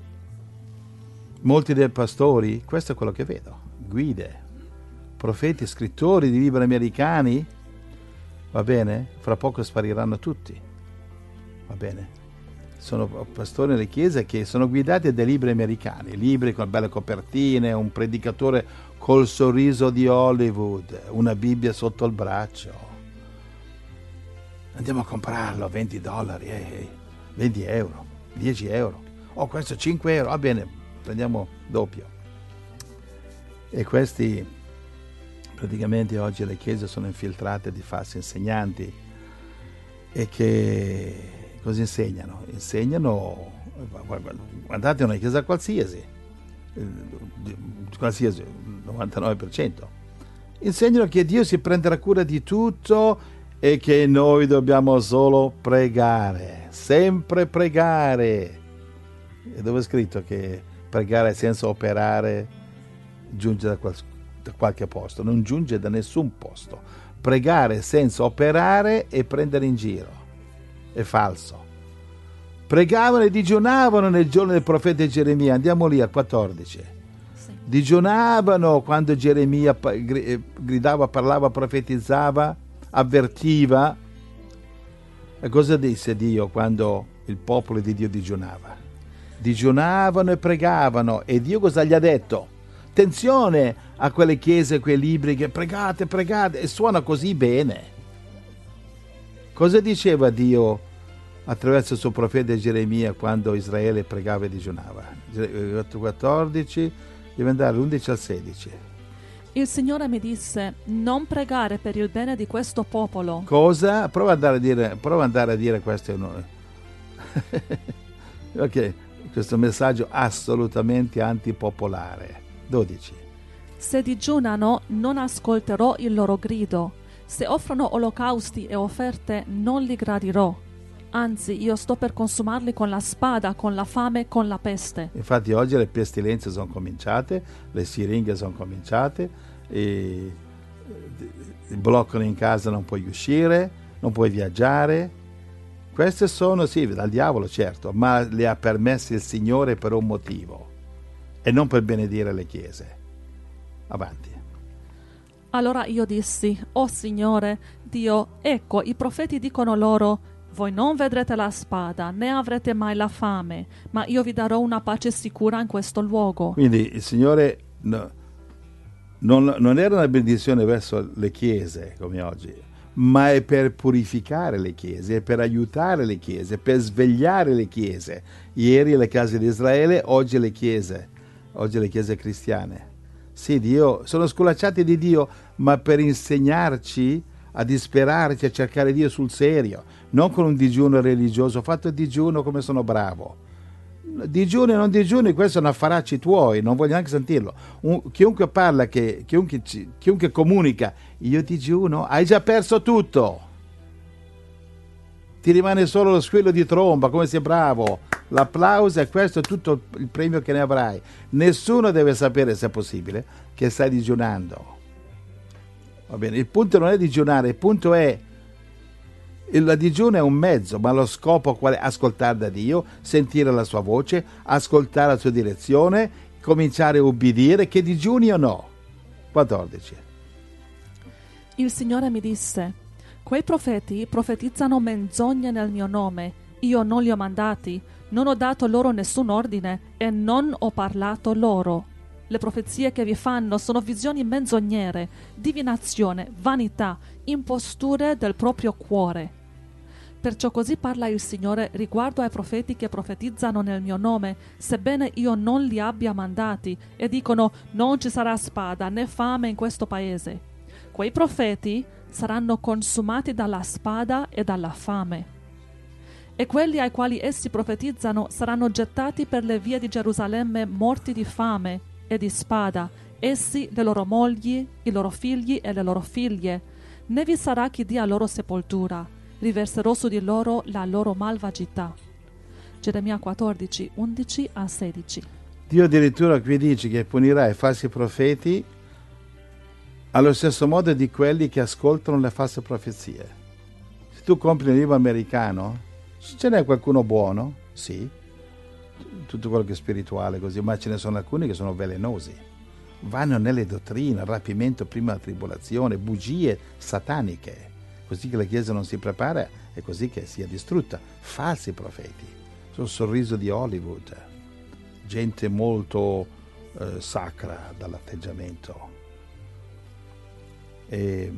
Speaker 2: Molti dei pastori, questo è quello che vedo, guide, profeti, scrittori di libri americani, va bene? Fra poco spariranno tutti, va bene? Sono pastori nelle chiese che sono guidati dai libri americani, libri con belle copertine, un predicatore col sorriso di Hollywood, una Bibbia sotto il braccio. Andiamo a comprarlo, $20, 20 euro, 10 euro. Questo 5 euro, va bene, prendiamo doppio. E questi, praticamente oggi le chiese sono infiltrate di falsi insegnanti e che cosa insegnano? Insegnano, guardate una chiesa qualsiasi, 99%, insegnano che Dio si prenderà cura di tutto e che noi dobbiamo solo pregare, sempre pregare. E dove è scritto che pregare senza operare giunge da qualche posto? Non giunge da nessun posto. Pregare senza operare e prendere in giro è falso. Pregavano e digiunavano nel giorno del profeta Geremia. Andiamo lì al 14. Sì. Digiunavano quando Geremia gridava, parlava, profetizzava, avvertiva. E cosa disse Dio quando il popolo di Dio digiunava? Digiunavano e pregavano. E Dio cosa gli ha detto? Attenzione a quelle chiese, a quei libri che pregate, e suona così bene. Cosa diceva Dio attraverso il suo profeta Geremia quando Israele pregava e digiunava. 14, devi andare all'11 al 16.
Speaker 1: Il Signore mi disse: non pregare per il bene di questo popolo.
Speaker 2: Cosa? Prova ad andare a dire questo. Ok, questo messaggio assolutamente antipopolare. 12.
Speaker 1: Se digiunano, non ascolterò il loro grido. Se offrono olocausti e offerte, non li gradirò. Anzi, io sto per consumarli con la spada, con la fame, con la peste.
Speaker 2: Infatti oggi le pestilenze sono cominciate, le siringhe sono cominciate, e ti bloccano in casa, non puoi uscire, non puoi viaggiare. Queste sono, sì, dal diavolo certo, ma le ha permesse il Signore per un motivo e non per benedire le chiese. Avanti.
Speaker 1: Allora io dissi: oh Signore, Dio, ecco, i profeti dicono loro: voi non vedrete la spada, né avrete mai la fame, ma io vi darò una pace sicura in questo luogo.
Speaker 2: Quindi il Signore non era una benedizione verso le chiese come oggi, ma è per purificare le chiese, è per aiutare le chiese, per svegliare le chiese. Ieri le case di Israele, oggi le chiese cristiane. Sì, Dio, sono sculacciati di Dio, ma per insegnarci a disperarci, a cercare Dio sul serio, non con un digiuno religioso. Ho fatto il digiuno come sono bravo. Digiuni o non digiuni, questi sono affaracci tuoi, non voglio neanche sentirlo. Chiunque parla, chiunque comunica, io digiuno, hai già perso tutto. Ti rimane solo lo squillo di tromba, come sei bravo, l'applauso, e questo è tutto il premio che ne avrai. Nessuno deve sapere, se è possibile, che stai digiunando. Va bene, il punto non è digiunare, il punto è il digiuno è un mezzo, ma lo scopo qual è? Ascoltare da Dio, sentire la sua voce, ascoltare la sua direzione, cominciare a ubbidire, che digiuni o no. 14.
Speaker 1: Il Signore mi disse: quei profeti profetizzano menzogne nel mio nome. Io non li ho mandati, non ho dato loro nessun ordine e non ho parlato loro. Le profezie che vi fanno sono visioni menzognere, divinazione, vanità, imposture del proprio cuore. Perciò così parla il Signore riguardo ai profeti che profetizzano nel mio nome, sebbene io non li abbia mandati, e dicono: non ci sarà spada né fame in questo paese. Quei profeti saranno consumati dalla spada e dalla fame. E quelli ai quali essi profetizzano saranno gettati per le vie di Gerusalemme morti di fame e di spada, essi, le loro mogli, i loro figli e le loro figlie. Né vi sarà chi dia loro sepoltura. Riverserò su di loro la loro malvagità. Geremia 14, 11 a 16.
Speaker 2: Dio addirittura qui dice che punirà i falsi profeti allo stesso modo di quelli che ascoltano le false profezie. Se tu compri un libro americano, ce n'è qualcuno buono? Sì. Tutto quello che è spirituale così, ma ce ne sono alcuni che sono velenosi. Vanno nelle dottrine, rapimento prima della tribolazione, bugie sataniche, così che la Chiesa non si prepara e così che sia distrutta. Falsi profeti, sono sorriso di Hollywood, gente molto sacra dall'atteggiamento. E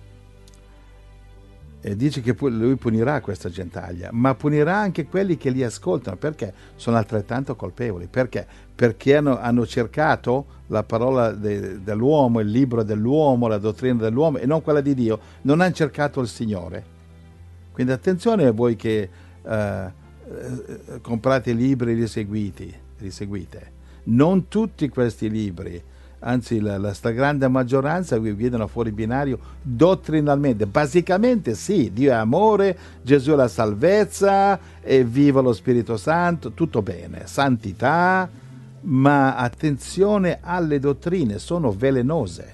Speaker 2: dice che lui punirà questa gentaglia, ma punirà anche quelli che li ascoltano, perché sono altrettanto colpevoli. Perché? Perché hanno cercato la parola dell'uomo, il libro dell'uomo, la dottrina dell'uomo e non quella di Dio. Non hanno cercato il Signore. Quindi attenzione a voi che comprate libri e li seguite. Non tutti questi libri, anzi la stragrande maggioranza vi guidano fuori binario dottrinalmente. Basicamente sì, Dio è amore, Gesù è la salvezza, e viva lo Spirito Santo, tutto bene, santità, ma attenzione alle dottrine, sono velenose.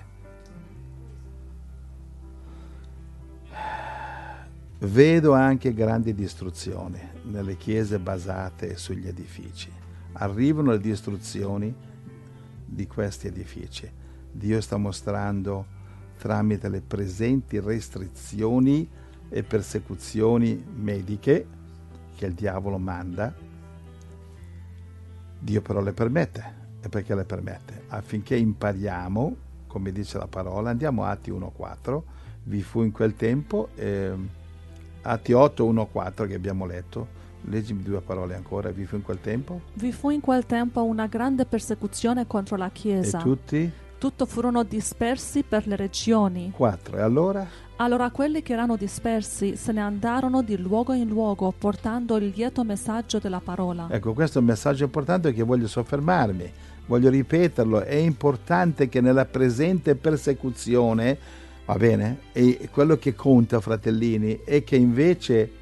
Speaker 2: Vedo anche grandi distruzioni nelle chiese basate sugli edifici. Arrivano le distruzioni di questi edifici. Dio sta mostrando tramite le presenti restrizioni e persecuzioni mediche che il diavolo manda. Dio però le permette. E perché le permette? Affinché impariamo, come dice la parola, andiamo a Atti 1,4, vi fu in quel tempo Atti 8, 1, 4 che abbiamo letto. Leggimi 2 parole ancora. Vi fu in quel tempo?
Speaker 1: Vi fu in quel tempo una grande persecuzione contro la Chiesa.
Speaker 2: E tutti?
Speaker 1: Tutti furono dispersi per le regioni.
Speaker 2: 4. E allora?
Speaker 1: Allora quelli che erano dispersi se ne andarono di luogo in luogo portando il lieto messaggio della parola.
Speaker 2: Ecco, questo è un messaggio importante che voglio soffermarmi, voglio ripeterlo. È importante che nella presente persecuzione, va bene, e quello che conta, fratellini, è che invece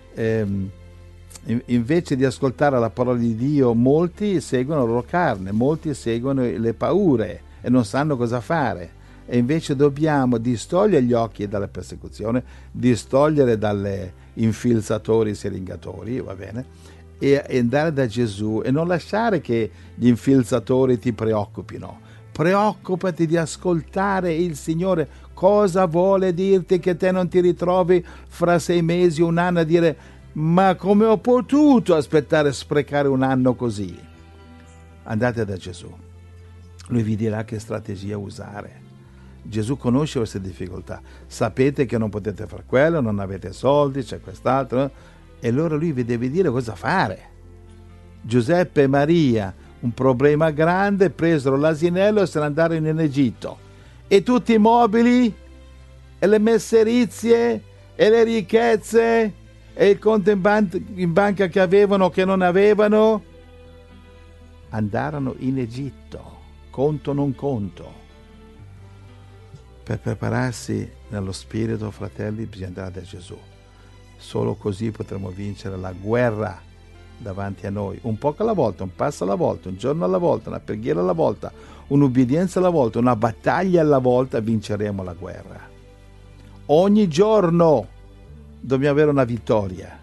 Speaker 2: di ascoltare la parola di Dio, molti seguono la loro carne, molti seguono le paure e non sanno cosa fare. E invece dobbiamo distogliere gli occhi dalla persecuzione, distogliere dalle infilzatori, siringatori, va bene, e andare da Gesù e non lasciare che gli infilzatori ti preoccupino. Preoccupati di ascoltare il Signore. Cosa vuole dirti che te non ti ritrovi fra 6 mesi, un anno a dire: ma come ho potuto aspettare, sprecare un anno così? Andate da Gesù. Lui vi dirà che strategia usare. Gesù conosce queste difficoltà. Sapete che non potete fare quello, non avete soldi, c'è quest'altro, e allora lui vi deve dire cosa fare. Giuseppe e Maria, un problema grande, presero l'asinello e se ne andarono in Egitto. E tutti i mobili, e le messerizie, e le ricchezze, e il conto in banca che avevano o che non avevano, andarono in Egitto, conto non conto. Per prepararsi nello spirito, fratelli, bisogna andare da Gesù. Solo così potremo vincere la guerra davanti a noi, un poco alla volta, un passo alla volta, un giorno alla volta, una preghiera alla volta, un'ubbidienza alla volta, una battaglia alla volta, vinceremo la guerra. Ogni giorno dobbiamo avere una vittoria.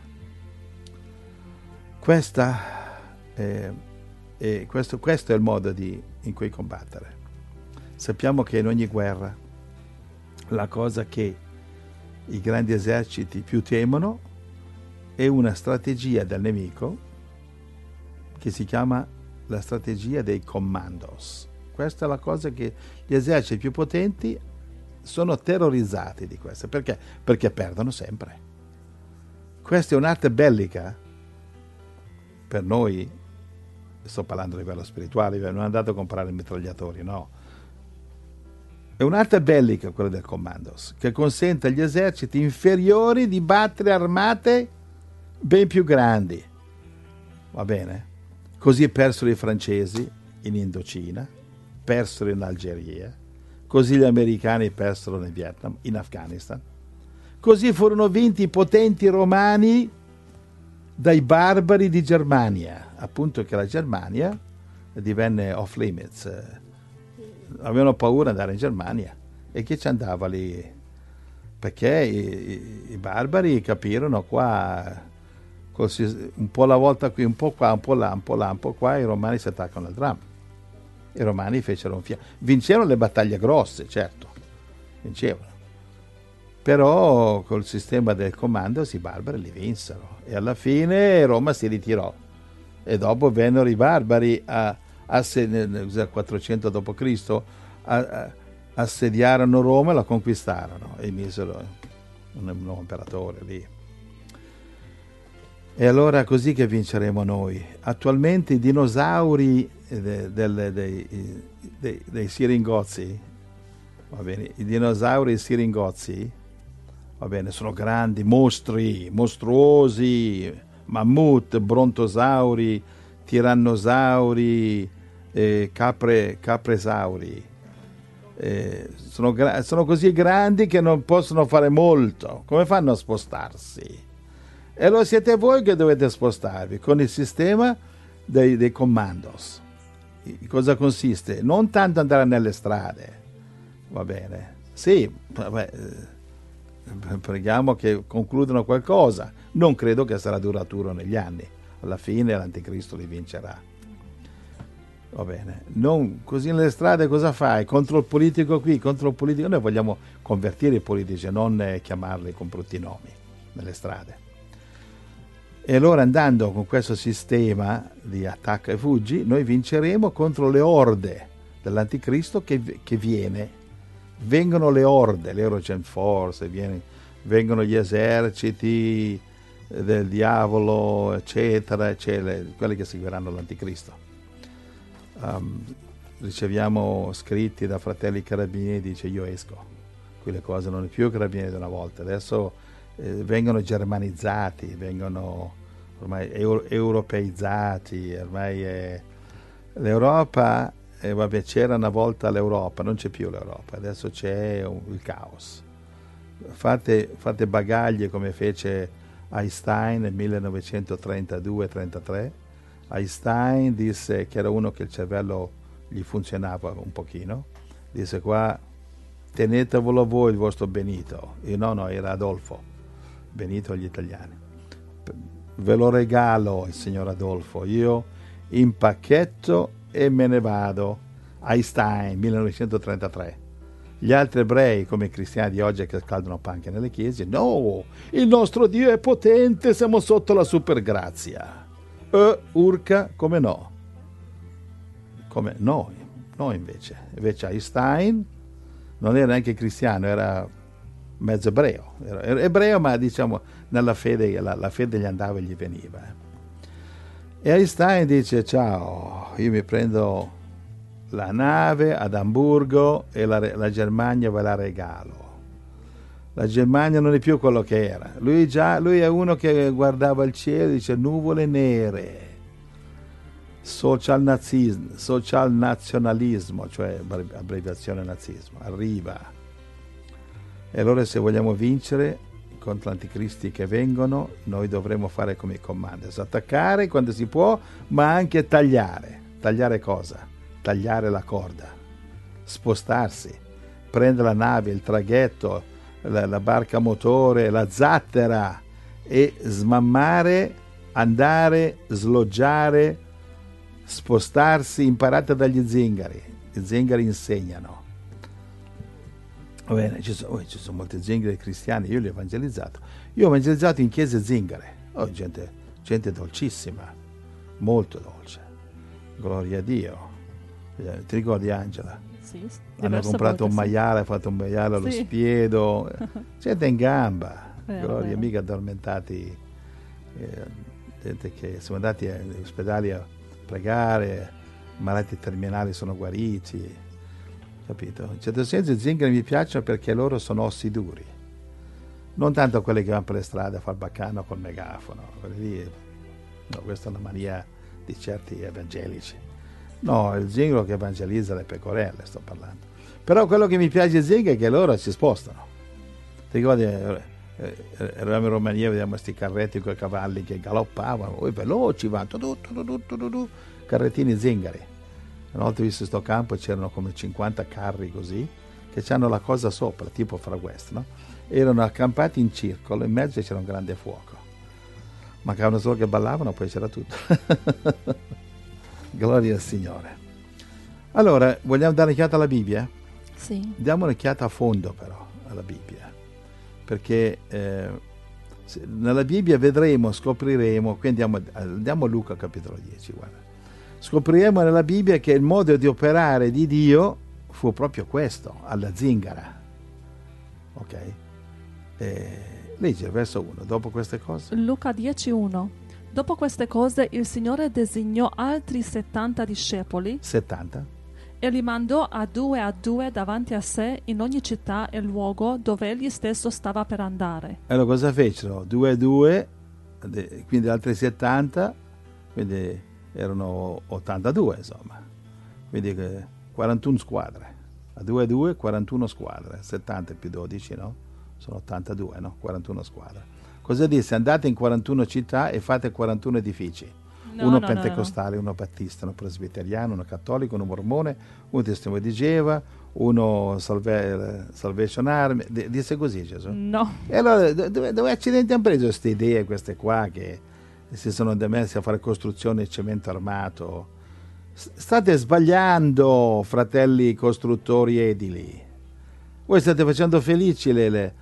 Speaker 2: Questo è il modo in cui combattere. Sappiamo che in ogni guerra la cosa che i grandi eserciti più temono è una strategia del nemico che si chiama la strategia dei commandos. Questa è la cosa che gli eserciti più potenti sono terrorizzati di questo. Perché? Perché perdono sempre. Questa è un'arte bellica per noi. Sto parlando a livello spirituale, non è andato a comprare mitragliatori, no. È un'arte bellica quella del commandos, che consente agli eserciti inferiori di battere armate ben più grandi. Va bene? Così persero i francesi in Indocina, persero in Algeria, così gli americani persero in Vietnam, in Afghanistan. Così furono vinti i potenti romani dai barbari di Germania, appunto che la Germania divenne off limits. Avevano paura di andare in Germania. E chi ci andava lì? Perché i barbari capirono qua, un po' alla volta qui, un po' qua, un po' là, un po' là, un po' qua, i romani si attaccano al dramma. I romani fecero vincevano le battaglie grosse, certo, vincevano. Però col sistema del comando i barbari li vinsero e alla fine Roma si ritirò e dopo vennero i barbari nel 400 d.C. Assediarono Roma e la conquistarono e misero un nuovo imperatore lì. E allora è così che vinceremo noi. Attualmente i dinosauri dei siringozzi, va bene, i dinosauri siringozzi, va bene, sono grandi, mostri, mostruosi, mammut, brontosauri, tirannosauri, capresauri. Sono così grandi che non possono fare molto. Come fanno a spostarsi? E allora siete voi che dovete spostarvi con il sistema dei commandos. Cosa consiste? Non tanto andare nelle strade, va bene? Sì, vabbè, preghiamo che concludano qualcosa. Non credo che sarà duraturo negli anni. Alla fine l'anticristo li vincerà. Va bene, non così nelle strade cosa fai? Contro il politico qui, contro il politico. Noi vogliamo convertire i politici, non chiamarli con brutti nomi nelle strade. E allora andando con questo sistema di attacca e fuggi, noi vinceremo contro le orde dell'anticristo che viene. Vengono le orde, l'Eurogen Force, vengono gli eserciti del diavolo, eccetera, eccetera, quelli che seguiranno l'anticristo. Riceviamo scritti da fratelli carabinieri, dice io esco, qui le cose non è più carabinieri di una volta, adesso vengono germanizzati, vengono ormai europeizzati, ormai l'Europa, vabbè, c'era una volta l'Europa, non c'è più l'Europa, adesso c'è il caos. Fate bagaglie come fece Einstein nel 1932-33. Einstein disse che era uno che il cervello gli funzionava un pochino, disse qua tenetevelo voi il vostro Benito, e no, era Adolfo, Benito agli italiani, ve lo regalo il signor Adolfo, io impacchetto e me ne vado. Einstein 1933. Gli altri ebrei, come i cristiani di oggi che scaldano panche nelle chiese, no, il nostro Dio è potente, siamo sotto la supergrazia. Urca, come no? Come no invece. Invece Einstein non era neanche cristiano, era mezzo ebreo. Era ebreo, ma diciamo nella fede, la fede gli andava e gli veniva. E Einstein dice, ciao, io mi prendo la nave ad Amburgo e la Germania ve la regalo. La Germania non è più quello che era. Lui è uno che guardava il cielo e dice nuvole nere, social nazionalismo, cioè abbreviazione nazismo, arriva. E allora se vogliamo vincere contro gli anticristi che vengono, noi dovremo fare come i commanders, attaccare quando si può, ma anche tagliare. Tagliare cosa? Tagliare la corda, spostarsi, prendere la nave, il traghetto, la barca a motore, la zattera e smammare, andare, sloggiare, spostarsi. Imparate dagli zingari, gli zingari insegnano. Va bene, ci sono molti zingari cristiani, io li ho evangelizzato. Io ho evangelizzato in chiese zingare, gente dolcissima, molto dolce, gloria a Dio. Ti ricordi Angela?
Speaker 1: Sì,
Speaker 2: hanno comprato un maiale, ha fatto un maiale allo spiedo, gente in gamba, gloria, mica addormentati, gente che sono andati agli ospedali a pregare, malati terminali sono guariti, capito? In certo senso i zingari mi piacciono perché loro sono ossi duri, non tanto quelli che vanno per le strade a far baccano col megafono, quelli lì, no, questa è una mania di certi evangelici. No, il zingaro che evangelizza le pecorelle, sto parlando. Però quello che mi piace di zingaro è che loro si spostano. Ti ricordi, eravamo in Romania, vediamo questi carretti con i cavalli che galoppavano, poi veloci, vanno, carrettini zingari. Una volta visto questo campo c'erano come 50 carri così, che hanno la cosa sopra, tipo Far West, no? Erano accampati in circolo, in mezzo c'era un grande fuoco. Mancavano solo che ballavano, poi c'era tutto. Gloria al Signore. Allora, vogliamo dare un'occhiata alla Bibbia?
Speaker 1: Sì.
Speaker 2: Diamo un'occhiata a fondo però alla Bibbia, perché nella Bibbia vedremo, scopriremo, qui andiamo a Luca capitolo 10, guarda. Scopriremo nella Bibbia che il modo di operare di Dio fu proprio questo, alla zingara. Ok? Leggi il verso 1, dopo queste cose.
Speaker 1: Luca 10:1. Dopo queste cose il Signore designò altri 70 discepoli
Speaker 2: 70
Speaker 1: e li mandò a due davanti a sé in ogni città e luogo dove egli stesso stava per andare.
Speaker 2: Allora cosa fecero? 2 a 2, quindi altri 70, quindi erano 82 insomma, quindi 41 squadre, a 2 a 2 41 squadre, 70 più 12 no? Sono 82, no? 41 squadre. Cosa disse? Andate in 41 città e fate 41 edifici. Uno pentecostale, uno battista, uno presbiteriano, uno cattolico, uno mormone, uno testimone di Geova, uno Salvation Army. Disse così Gesù?
Speaker 1: No.
Speaker 2: E allora dove accidenti hanno preso queste idee, queste qua, che si sono messi a fare costruzione di cemento armato? State sbagliando, fratelli costruttori edili. Voi state facendo felici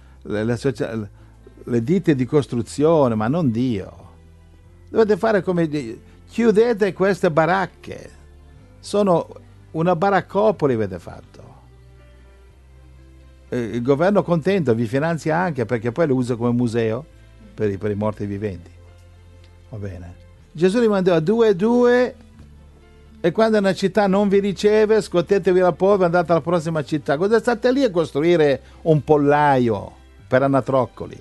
Speaker 2: le ditte di costruzione, ma non Dio. Dovete fare come chiudete queste baracche. Sono una baraccopoli avete fatto. il governo contento, vi finanzia anche perché poi lo usa come museo per i morti viventi. Va bene. Gesù li mandò a 2 e 2 e quando una città non vi riceve, scuotetevi la polvere e andate alla prossima città. Cosa state lì a costruire un pollaio per anatroccoli?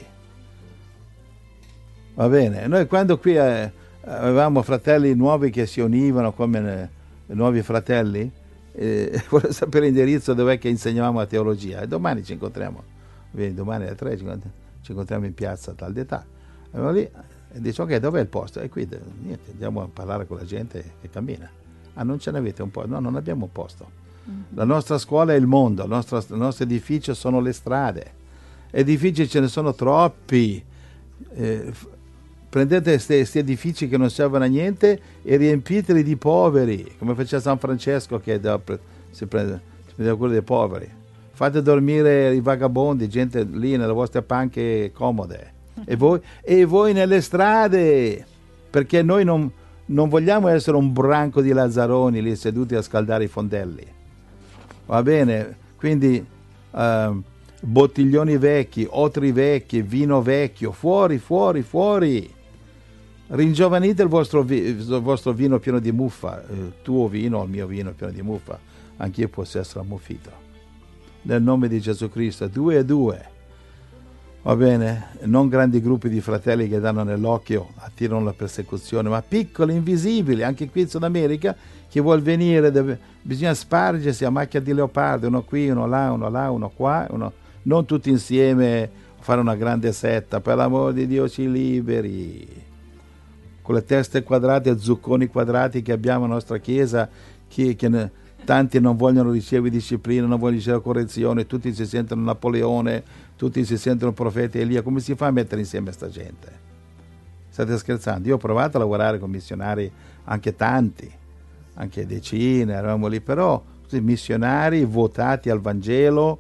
Speaker 2: Va bene. Noi quando qui avevamo fratelli nuovi che si univano come nuovi fratelli, volevo sapere l'indirizzo dov'è che insegnavamo la teologia, e domani ci incontriamo, vieni domani alle 3 ci incontriamo in piazza tal di età, andiamo lì e dice ok, dov'è il posto? E qui niente, andiamo a parlare con la gente che cammina. Ah, non ce n'avete un posto? No, non abbiamo un posto. La nostra scuola è il mondo, il nostro edificio sono le strade, edifici ce ne sono troppi. Prendete questi edifici che non servono a niente e riempiteli di poveri, come faceva San Francesco che si prendeva cura dei poveri. Fate dormire i vagabondi, gente lì nelle vostre panche comode. E voi nelle strade, perché noi non vogliamo essere un branco di lazzaroni lì seduti a scaldare i fondelli. Va bene? Quindi bottiglioni vecchi, otri vecchi, vino vecchio, fuori. Ringiovanite il vostro vino pieno di muffa, il tuo vino, il mio vino pieno di muffa, anch'io posso essere ammuffito. Nel nome di Gesù Cristo, 2 e 2. Va bene? Non grandi gruppi di fratelli che danno nell'occhio, attirano la persecuzione, ma piccoli, invisibili. Anche qui in Sud America, chi vuol venire, bisogna spargersi a macchia di leopardo, uno qui, uno là, uno qua, non tutti insieme fare una grande setta. Per l'amor di Dio ci liberi. Con le teste quadrate e zucconi quadrati che abbiamo nella nostra Chiesa, tanti non vogliono ricevere disciplina, non vogliono ricevere correzione, tutti si sentono Napoleone, tutti si sentono profeta Elia. Come si fa a mettere insieme questa gente? State scherzando? Io ho provato a lavorare con missionari, anche tanti, anche decine, eravamo lì, però missionari votati al Vangelo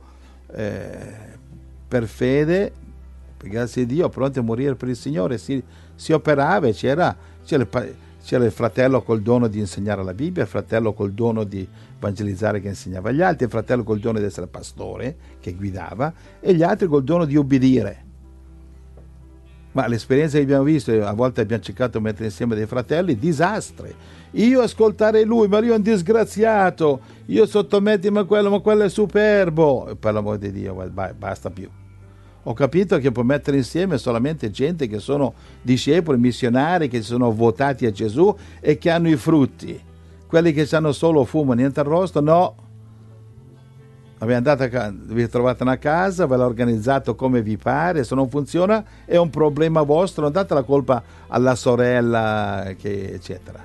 Speaker 2: per fede, grazie a Dio, pronti a morire per il Signore. Si operava e c'era il fratello col dono di insegnare la Bibbia, il fratello col dono di evangelizzare che insegnava agli altri, il fratello col dono di essere pastore che guidava e gli altri col dono di ubbidire. Ma l'esperienza che abbiamo visto, a volte abbiamo cercato di mettere insieme dei fratelli, disastri. Io ascoltare lui, ma io è un disgraziato, io sottomettimi a quello, ma quello è superbo. Per l'amor di Dio, basta più. Ho capito che può mettere insieme solamente gente che sono discepoli, missionari, che sono votati a Gesù e che hanno i frutti. Quelli che hanno solo fumo, niente arrosto, no. Vi trovate una casa, ve l'ha organizzato come vi pare, se non funziona è un problema vostro, non date la colpa alla sorella, eccetera.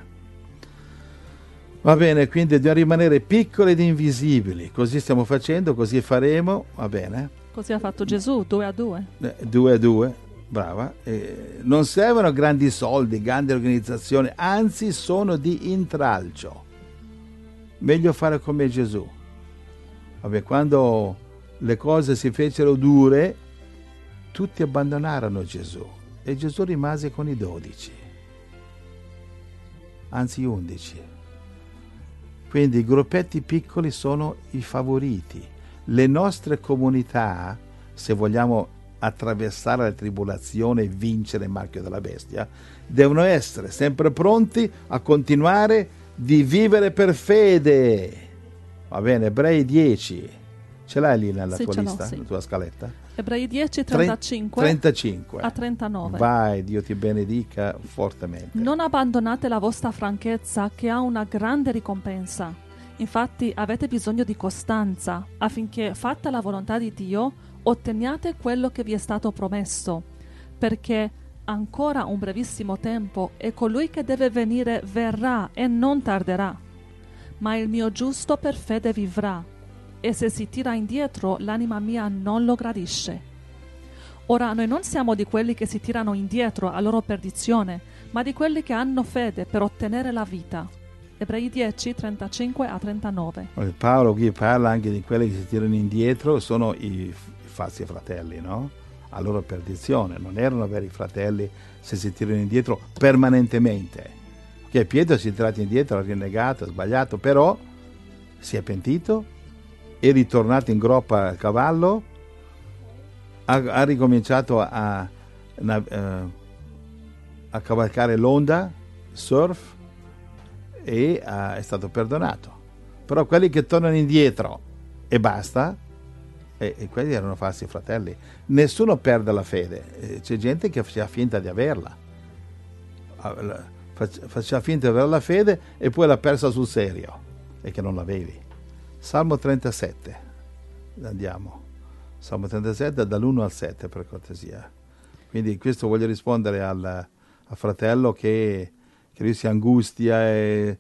Speaker 2: Va bene, quindi dobbiamo rimanere piccoli ed invisibili, così stiamo facendo, così faremo, va bene?
Speaker 1: Così ha fatto Gesù, 2 a 2.
Speaker 2: 2 a 2, brava. Non servono grandi soldi, grandi organizzazioni, anzi sono di intralcio. Meglio fare come Gesù. Vabbè, quando le cose si fecero dure, tutti abbandonarono Gesù e Gesù rimase con i 12, anzi 11. Quindi i gruppetti piccoli sono i favoriti. Le nostre comunità, se vogliamo attraversare la tribolazione e vincere il marchio della bestia, devono essere sempre pronti a continuare di vivere per fede. Va bene, Ebrei 10. Ce l'hai lì nella tua lista,
Speaker 1: sì.
Speaker 2: nella tua scaletta?
Speaker 1: Ebrei 10, 35 a 39.
Speaker 2: Vai, Dio ti benedica fortemente.
Speaker 1: Non abbandonate la vostra franchezza che ha una grande ricompensa. Infatti avete bisogno di costanza affinché, fatta la volontà di Dio, otteniate quello che vi è stato promesso, perché ancora un brevissimo tempo e colui che deve venire verrà e non tarderà. Ma il mio giusto per fede vivrà, e se si tira indietro l'anima mia non lo gradisce. Ora noi non siamo di quelli che si tirano indietro a loro perdizione, ma di quelli che hanno fede per ottenere la vita. Ebrei 10, 35 a 39.
Speaker 2: Paolo qui parla anche di quelli che si tirano indietro, sono i falsi fratelli, no? A loro perdizione, non erano veri fratelli se si tirano indietro permanentemente. Che Pietro si è tirato indietro, ha rinnegato, ha sbagliato, però si è pentito, è ritornato in groppa al cavallo ha ricominciato a cavalcare l'onda, surf, e è stato perdonato. Però quelli che tornano indietro e basta, e quelli erano falsi fratelli. Nessuno perde la fede, c'è gente che faceva finta di averla, faceva finta di avere la fede e poi l'ha persa sul serio, e che non l'avevi. Salmo 37, andiamo, Salmo 37 dall'1 al 7 per cortesia. Quindi questo voglio rispondere al fratello che lui si angustia e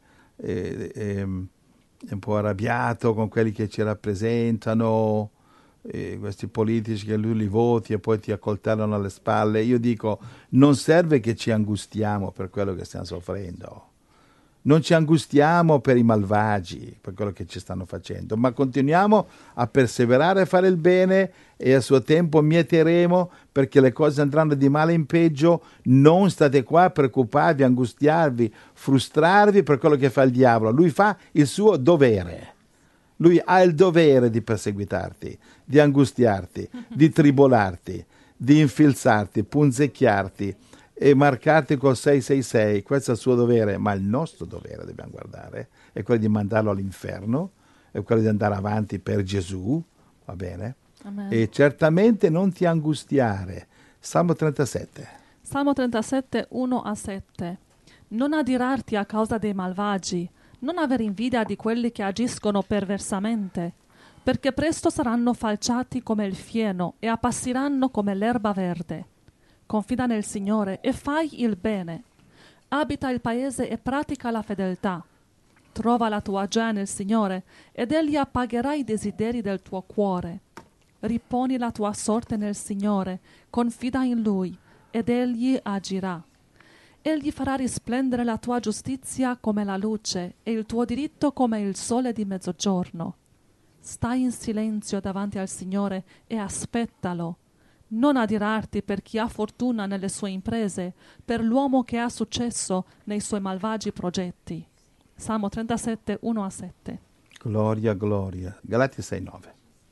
Speaker 2: è un po' arrabbiato con quelli che ci rappresentano, questi politici che lui li voti e poi ti accoltellano alle spalle. Io dico, non serve che ci angustiamo per quello che stiamo soffrendo, non ci angustiamo per i malvagi, per quello che ci stanno facendo, ma continuiamo a perseverare a fare il bene, e a suo tempo mieteremo, perché le cose andranno di male in peggio. Non state qua a preoccuparvi, angustiarvi, frustrarvi per quello che fa il diavolo. Lui fa il suo dovere. Lui ha il dovere di perseguitarti, di angustiarti, di tribolarti, di infilzarti, punzecchiarti e marcarti col 666. Questo è il suo dovere, ma il nostro dovere, dobbiamo guardare, è quello di mandarlo all'inferno, è quello di andare avanti per Gesù, va bene?
Speaker 1: Amen.
Speaker 2: E certamente non ti angustiare. Salmo 37.
Speaker 1: Salmo 37, 1 a 7. Non adirarti a causa dei malvagi, non aver invidia di quelli che agiscono perversamente, perché presto saranno falciati come il fieno e appassiranno come l'erba verde. Confida nel Signore e fai il bene. Abita il paese e pratica la fedeltà. Trova la tua gioia nel Signore ed Egli appagherà i desideri del tuo cuore. Riponi la tua sorte nel Signore, confida in Lui ed Egli agirà. Egli farà risplendere la tua giustizia come la luce e il tuo diritto come il sole di mezzogiorno. Stai in silenzio davanti al Signore e aspettalo. Non adirarti per chi ha fortuna nelle sue imprese, per l'uomo che ha successo nei suoi malvagi progetti. Salmo 37, 1 a 7.
Speaker 2: Gloria, gloria. Galati 6:9.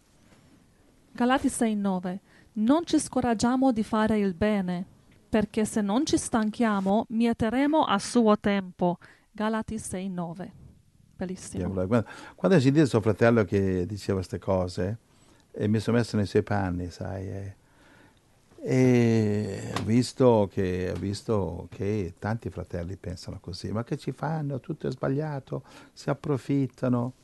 Speaker 1: Galati 6, 9. Non ci scoraggiamo di fare il bene, perché se non ci stanchiamo, mieteremo a suo tempo. Galati 6, 9. Bellissimo.
Speaker 2: Quando si dice suo fratello che diceva queste cose, e mi sono messo nei suoi panni, sai, e ho visto che tanti fratelli pensano così. Ma che ci fanno? Tutto è sbagliato, si approfittano.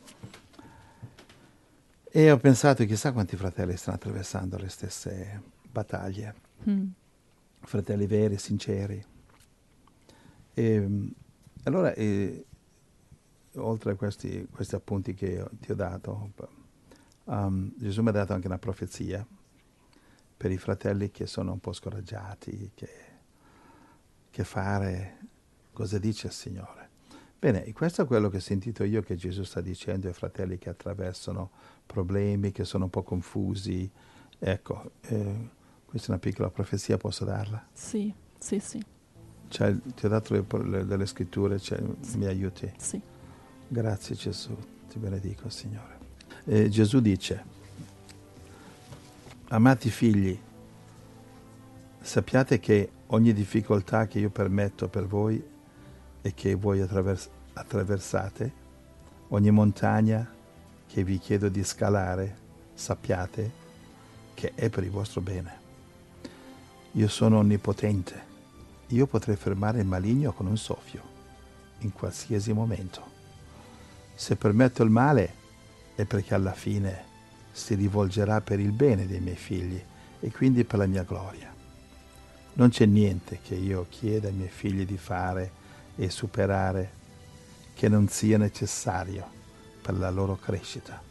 Speaker 2: E ho pensato, chissà quanti fratelli stanno attraversando le stesse battaglie. Fratelli veri, sinceri. E allora, oltre a questi appunti che ti ho dato, Gesù mi ha dato anche una profezia per i fratelli che sono un po' scoraggiati, che fare, cosa dice il Signore. Bene, questo è quello che ho sentito io che Gesù sta dicendo ai fratelli che attraversano problemi, che sono un po' confusi. Ecco, questa è una piccola profezia, posso darla?
Speaker 1: Sì.
Speaker 2: Ti ho dato delle scritture, mi aiuti?
Speaker 1: Sì.
Speaker 2: Grazie Gesù, ti benedico Signore. Gesù dice, amati figli, sappiate che ogni difficoltà che io permetto per voi e che voi attraversate, ogni montagna che vi chiedo di scalare, sappiate che è per il vostro bene. Io sono onnipotente, io potrei fermare il maligno con un soffio, in qualsiasi momento. Se permetto il male è perché alla fine si rivolgerà per il bene dei miei figli e quindi per la mia gloria. Non c'è niente che io chieda ai miei figli di fare e superare che non sia necessario per la loro crescita.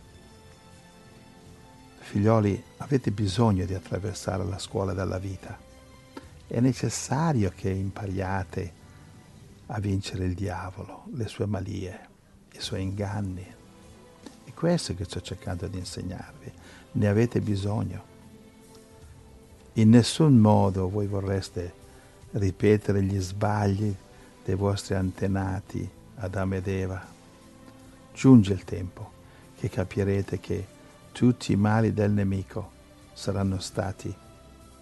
Speaker 2: Figlioli, avete bisogno di attraversare la scuola della vita. È necessario che impariate a vincere il diavolo, le sue malie, i suoi inganni. È questo che sto cercando di insegnarvi. Ne avete bisogno. In nessun modo voi vorreste ripetere gli sbagli dei vostri antenati Adamo ed Eva. Giunge il tempo che capirete che tutti i mali del nemico saranno stati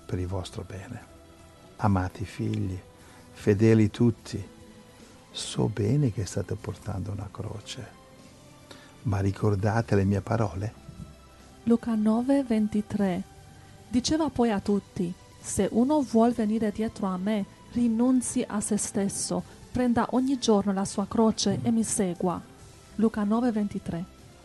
Speaker 2: per il vostro bene. Amate i figli, fedeli tutti. So bene che state portando una croce, ma ricordate le mie parole?
Speaker 1: Luca 9:23. Diceva poi a tutti: se uno vuol venire dietro a me, rinunzi a se stesso, prenda ogni giorno la sua croce e mi segua. Luca 9:23.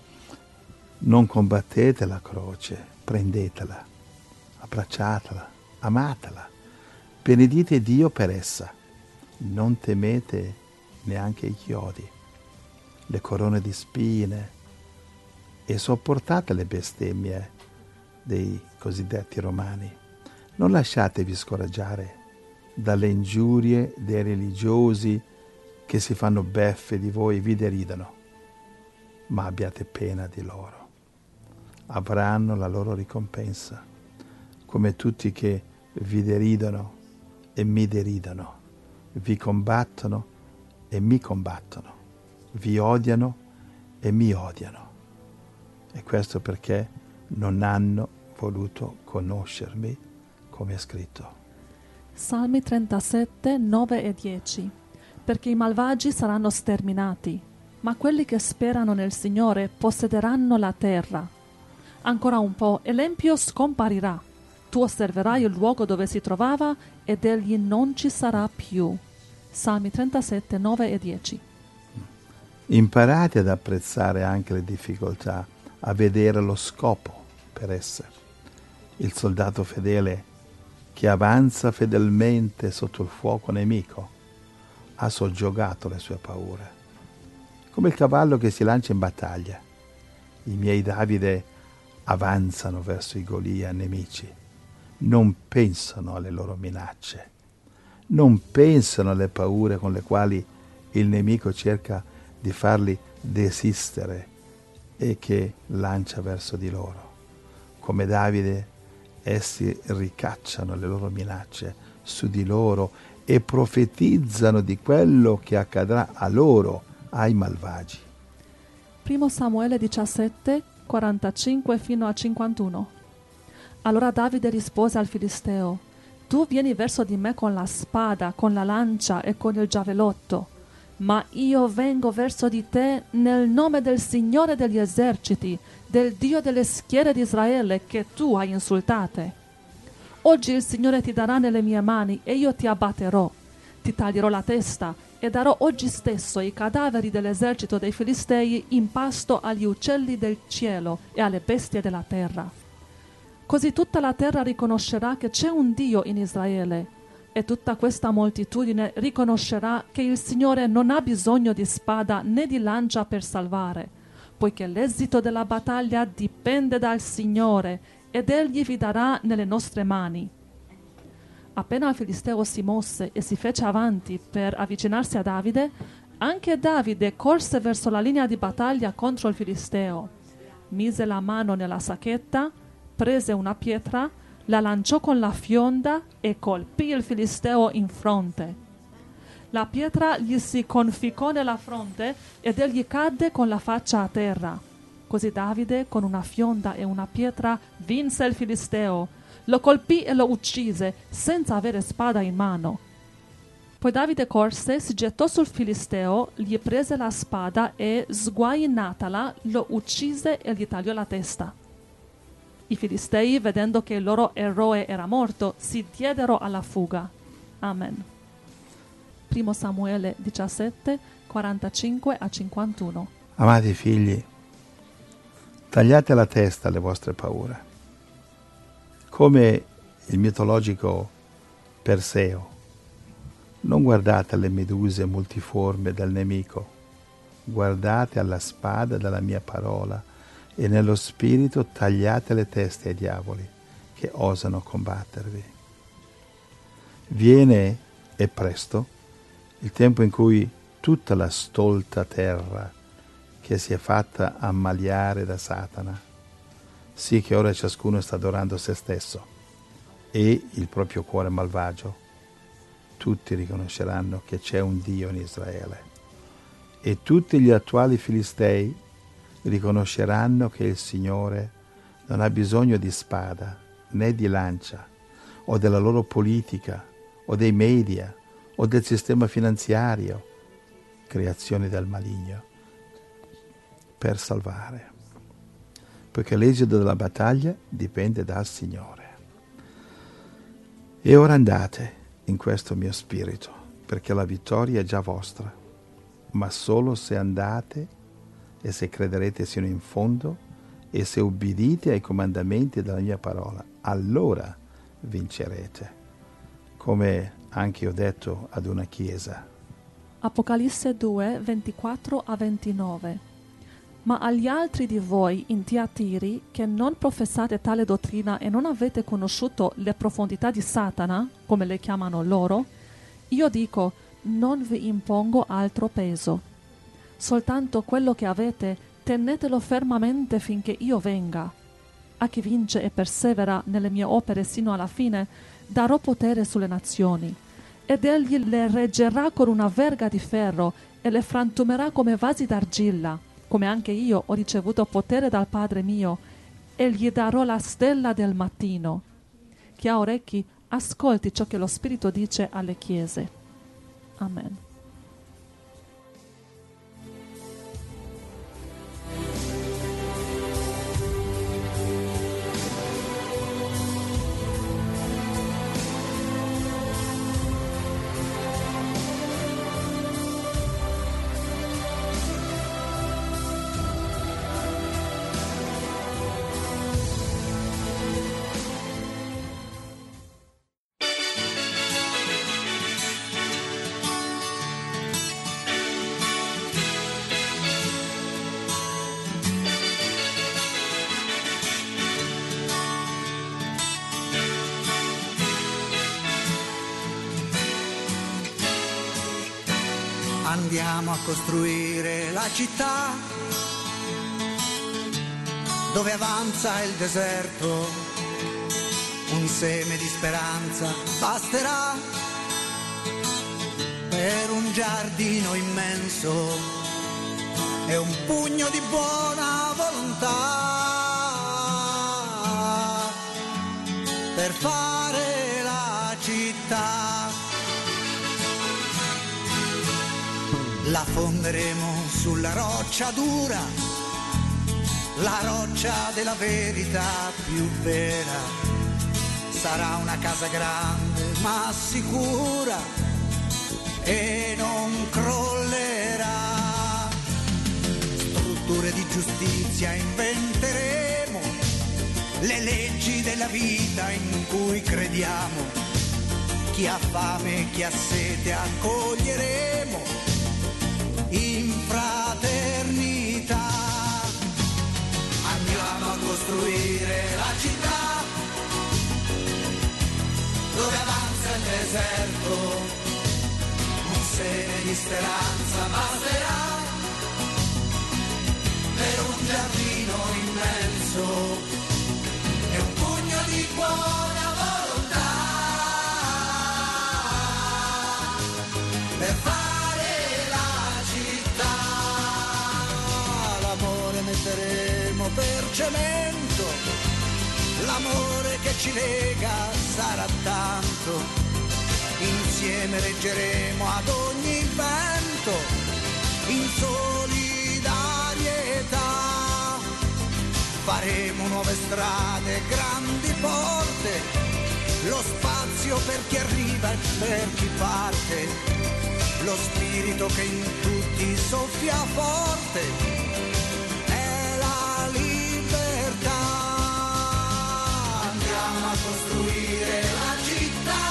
Speaker 2: Non combattete la croce, prendetela, abbracciatela, amatela, benedite Dio per essa. Non temete neanche i chiodi, le corone di spine, e sopportate le bestemmie dei cosiddetti romani. Non lasciatevi scoraggiare dalle ingiurie dei religiosi che si fanno beffe di voi e vi deridono, ma abbiate pena di loro. Avranno la loro ricompensa, come tutti che vi deridono e mi deridono, vi combattono e mi combattono, vi odiano e mi odiano. E questo perché non hanno voluto conoscermi, come è scritto.
Speaker 1: Salmi 37, 9 e 10. Perché i malvagi saranno sterminati, ma quelli che sperano nel Signore possederanno la terra. Ancora un po' e l'empio scomparirà. Tu osserverai il luogo dove si trovava ed egli non ci sarà più. Salmi 37, 9 e 10.
Speaker 2: Imparate ad apprezzare anche le difficoltà, a vedere lo scopo per esse. Il soldato fedele che avanza fedelmente sotto il fuoco nemico ha soggiogato le sue paure. Come il cavallo che si lancia in battaglia. I miei Davide avanzano verso i Golia nemici. Non pensano alle loro minacce. Non pensano alle paure con le quali il nemico cerca di farli desistere e che lancia verso di loro. Come Davide, essi ricacciano le loro minacce su di loro e profetizzano di quello che accadrà a loro, ai malvagi.
Speaker 1: 1 Samuele 17, 45 fino a 51. Allora Davide rispose al Filisteo: tu vieni verso di me con la spada, con la lancia e con il giavellotto, ma io vengo verso di te nel nome del Signore degli eserciti, del Dio delle schiere di Israele che tu hai insultate. Oggi il Signore ti darà nelle mie mani e io ti abbatterò, ti taglierò la testa e darò oggi stesso i cadaveri dell'esercito dei Filistei in pasto agli uccelli del cielo e alle bestie della terra. Così tutta la terra riconoscerà che c'è un Dio in Israele, e tutta questa moltitudine riconoscerà che il Signore non ha bisogno di spada né di lancia per salvare, poiché l'esito della battaglia dipende dal Signore ed Egli vi darà nelle nostre mani. Appena il Filisteo si mosse e si fece avanti per avvicinarsi a Davide, anche Davide corse verso la linea di battaglia contro il Filisteo. Mise la mano nella sacchetta, prese una pietra, la lanciò con la fionda e colpì il Filisteo in fronte. La pietra gli si conficcò nella fronte ed egli cadde con la faccia a terra. Così Davide, con una fionda e una pietra, vinse il Filisteo, lo colpì e lo uccise, senza avere spada in mano. Poi Davide corse, si gettò sul Filisteo, gli prese la spada e, sguainatala, lo uccise e gli tagliò la testa. I Filistei, vedendo che il loro eroe era morto, si diedero alla fuga. Amen. 1 Samuele 17, 45 a 51.
Speaker 2: Amati figli, tagliate la testa alle vostre paure. Come il mitologico Perseo, non guardate alle meduse multiforme del nemico, guardate alla spada della mia parola e nello spirito tagliate le teste ai diavoli che osano combattervi. Viene, e presto, il tempo in cui tutta la stolta terra che si è fatta ammaliare da Satana, sì che ora ciascuno sta adorando se stesso e il proprio cuore malvagio, tutti riconosceranno che c'è un Dio in Israele e tutti gli attuali filistei riconosceranno che il Signore non ha bisogno di spada né di lancia o della loro politica o dei media o del sistema finanziario, creazioni del maligno, per salvare. Perché l'esito della battaglia dipende dal Signore. E ora andate in questo mio spirito, perché la vittoria è già vostra, ma solo se andate e se crederete sino in fondo e se ubbidite ai comandamenti della mia parola, allora vincerete, come anche ho detto ad una chiesa.
Speaker 1: Apocalisse 2, 24 a 29. Ma agli altri di voi in Tiatiri, che non professate tale dottrina e non avete conosciuto le profondità di Satana, come le chiamano loro, io dico, non vi impongo altro peso. Soltanto quello che avete, tenetelo fermamente finché io venga. A chi vince e persevera nelle mie opere sino alla fine, darò potere sulle nazioni. Ed egli le reggerà con una verga di ferro e le frantumerà come vasi d'argilla, come anche io ho ricevuto potere dal Padre mio, e gli darò la stella del mattino. Chi ha orecchi, ascolti ciò che lo Spirito dice alle chiese. Amen.
Speaker 4: Andiamo a costruire la città dove avanza il deserto, un seme di speranza basterà per un giardino immenso e un pugno di buona volontà per fare la città. La fonderemo sulla roccia dura, la roccia della verità più vera. Sarà una casa grande ma sicura e non crollerà. Strutture di giustizia inventeremo, le leggi della vita in cui crediamo. Chi ha fame e chi ha sete accoglieremo in fraternità. Andiamo a costruire la città dove avanza il deserto, un seme di speranza basterà per un giardino immenso e un pugno di buona volontà per fare metteremo per cemento, l'amore che ci lega sarà tanto, insieme reggeremo ad ogni vento, in solidarietà, faremo nuove strade, grandi porte, lo spazio per chi arriva e per chi parte, lo spirito che in tutti soffia forte. Costruire la città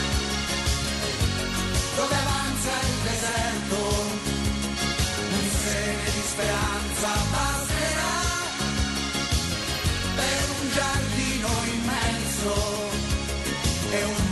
Speaker 4: dove avanza il deserto, un seme di speranza basterà per un giardino immenso e un